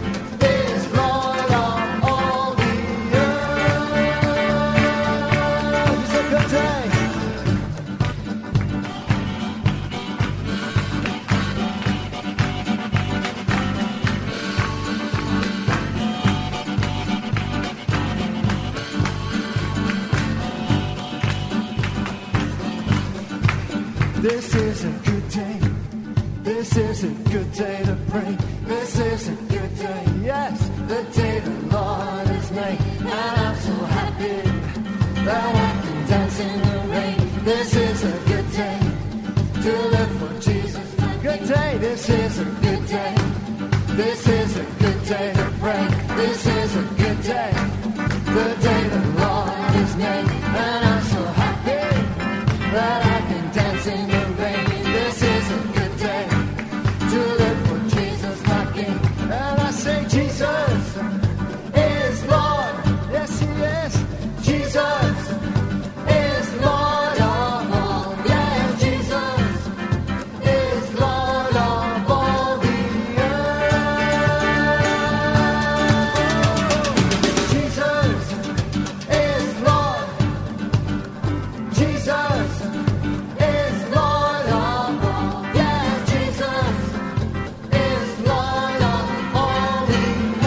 This is a good day. This is a good day to pray. This is a good day. Yes, the day the Lord has made. And I'm so happy that I can dance in the rain. This is a good day to live for Jesus. Good day. This is a good day. This is a good day to pray. This is a good day. The day the Lord has made. And I'm so happy that I can dance in the rain. This is a good day to live for Jesus, my King. And I say Jesus is Lord. Yes, He is. Jesus is Lord of all. Yes, Jesus is Lord of all the earth. Jesus is Lord. Jesus is Lord of all. Yes, Jesus is Lord of all the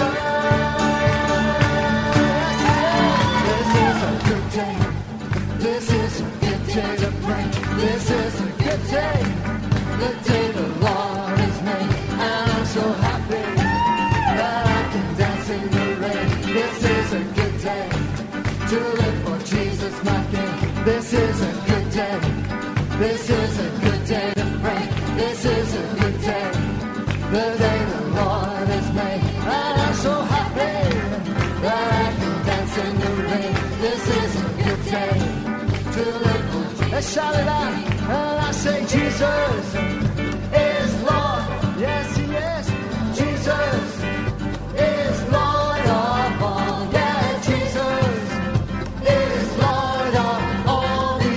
earth. This is a good day to pray. This is a good day. The day the Lord has made. And I'm so happy that I can dance in the rain. This is a good day to live for Jesus, my King. This is a good day. This is a good day to pray. This is a good day. The day the Lord has made. And I'm so happy that I can dance in the rain. This is a good day to live for Jesus. Let's shout it out. And I say Jesus is Lord. Yes, He is. Jesus is Lord of all. Yeah, Jesus is Lord of all the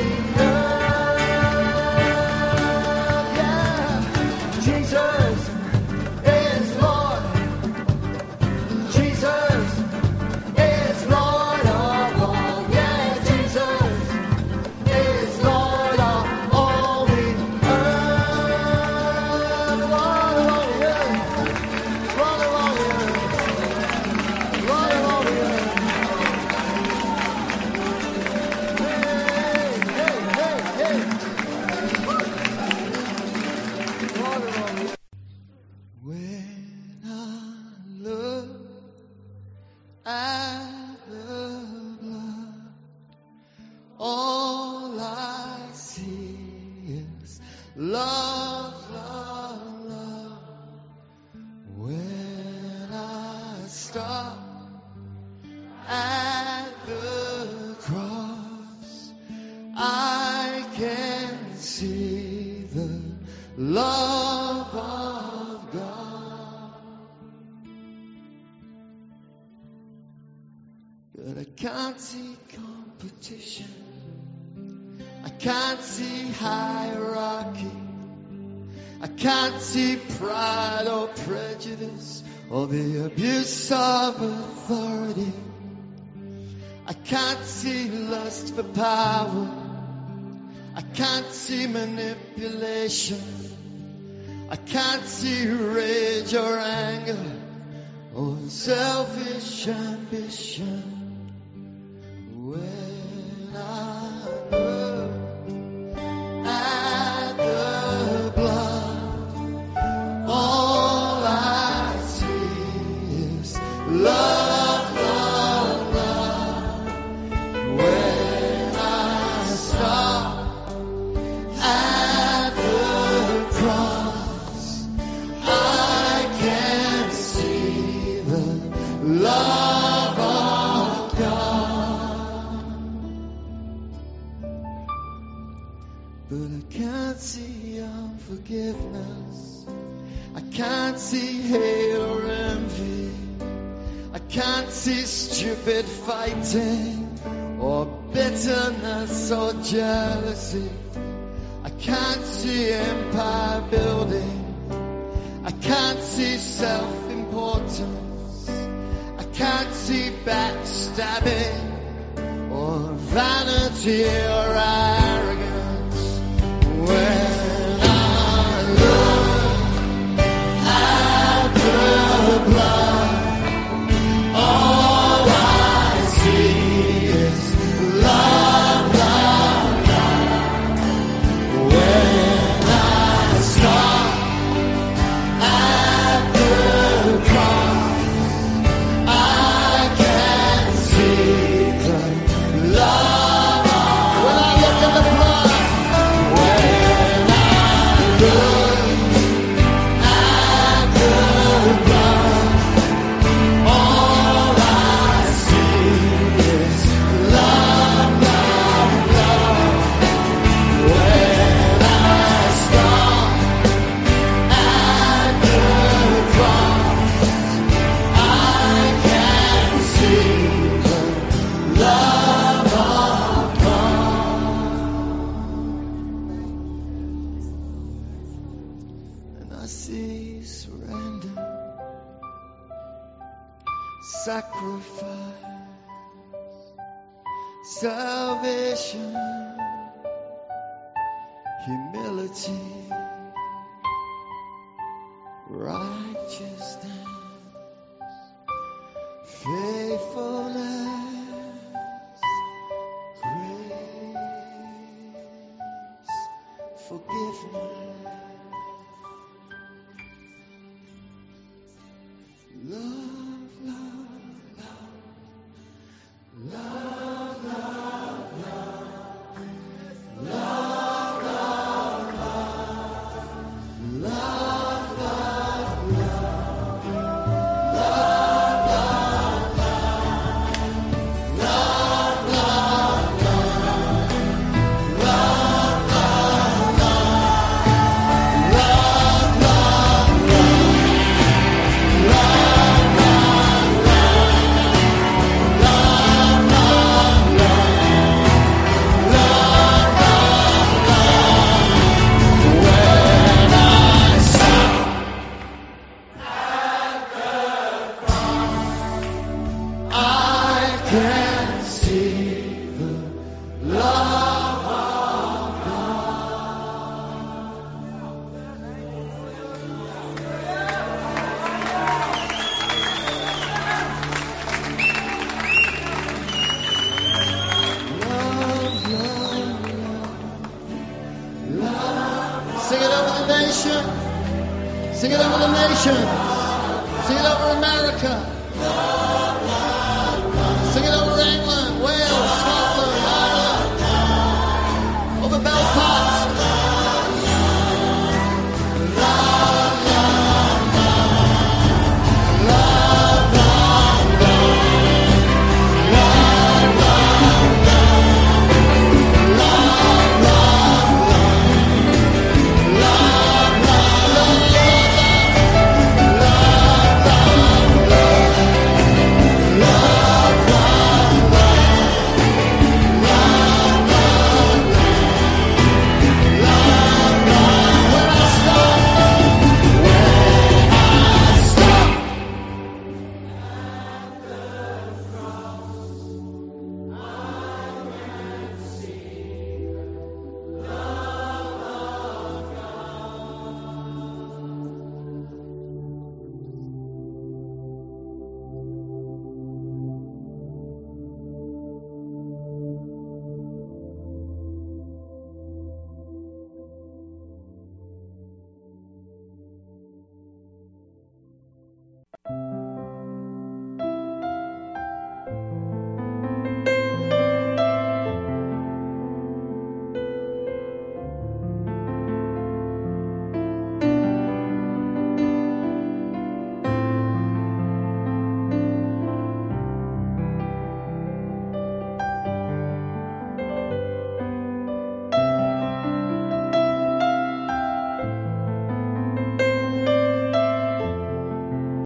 earth. Yeah, Jesus is Lord. Jesus is Lord of all. Yeah, Jesus is Lord of all the earth. Lord of all the earth. Lord of all the earth. Lord of all the earth. Hey, hey, hey, hey. Lord of all the earth. When I look at the blood, all I see is love, love, love. When I stop at the cross, I can see the love of God. But I can't see competition. I can't see hierarchy. I can't see pride or prejudice or the abuse of authority. I can't see lust for power. I can't see manipulation. I can't see rage or anger or selfish ambition. When I look at the blood, all I see is love, love, love. When I stop at the cross, I can see the love of God. But I can't see unforgiveness. I can't see hate or envy. I can't see stupid fighting or bitterness or jealousy. I can't see empire building. I can't see self-importance. I can't see backstabbing or vanity or arrogance. When I look at the blood, all I see is love, love, love. When surrender, sacrifice, salvation, humility, righteousness, faithfulness, grace, forgiveness, love, love, love, love, love, love, love, love, love, love, Sing it over the nation. Sing it over the nations. Sing it over America.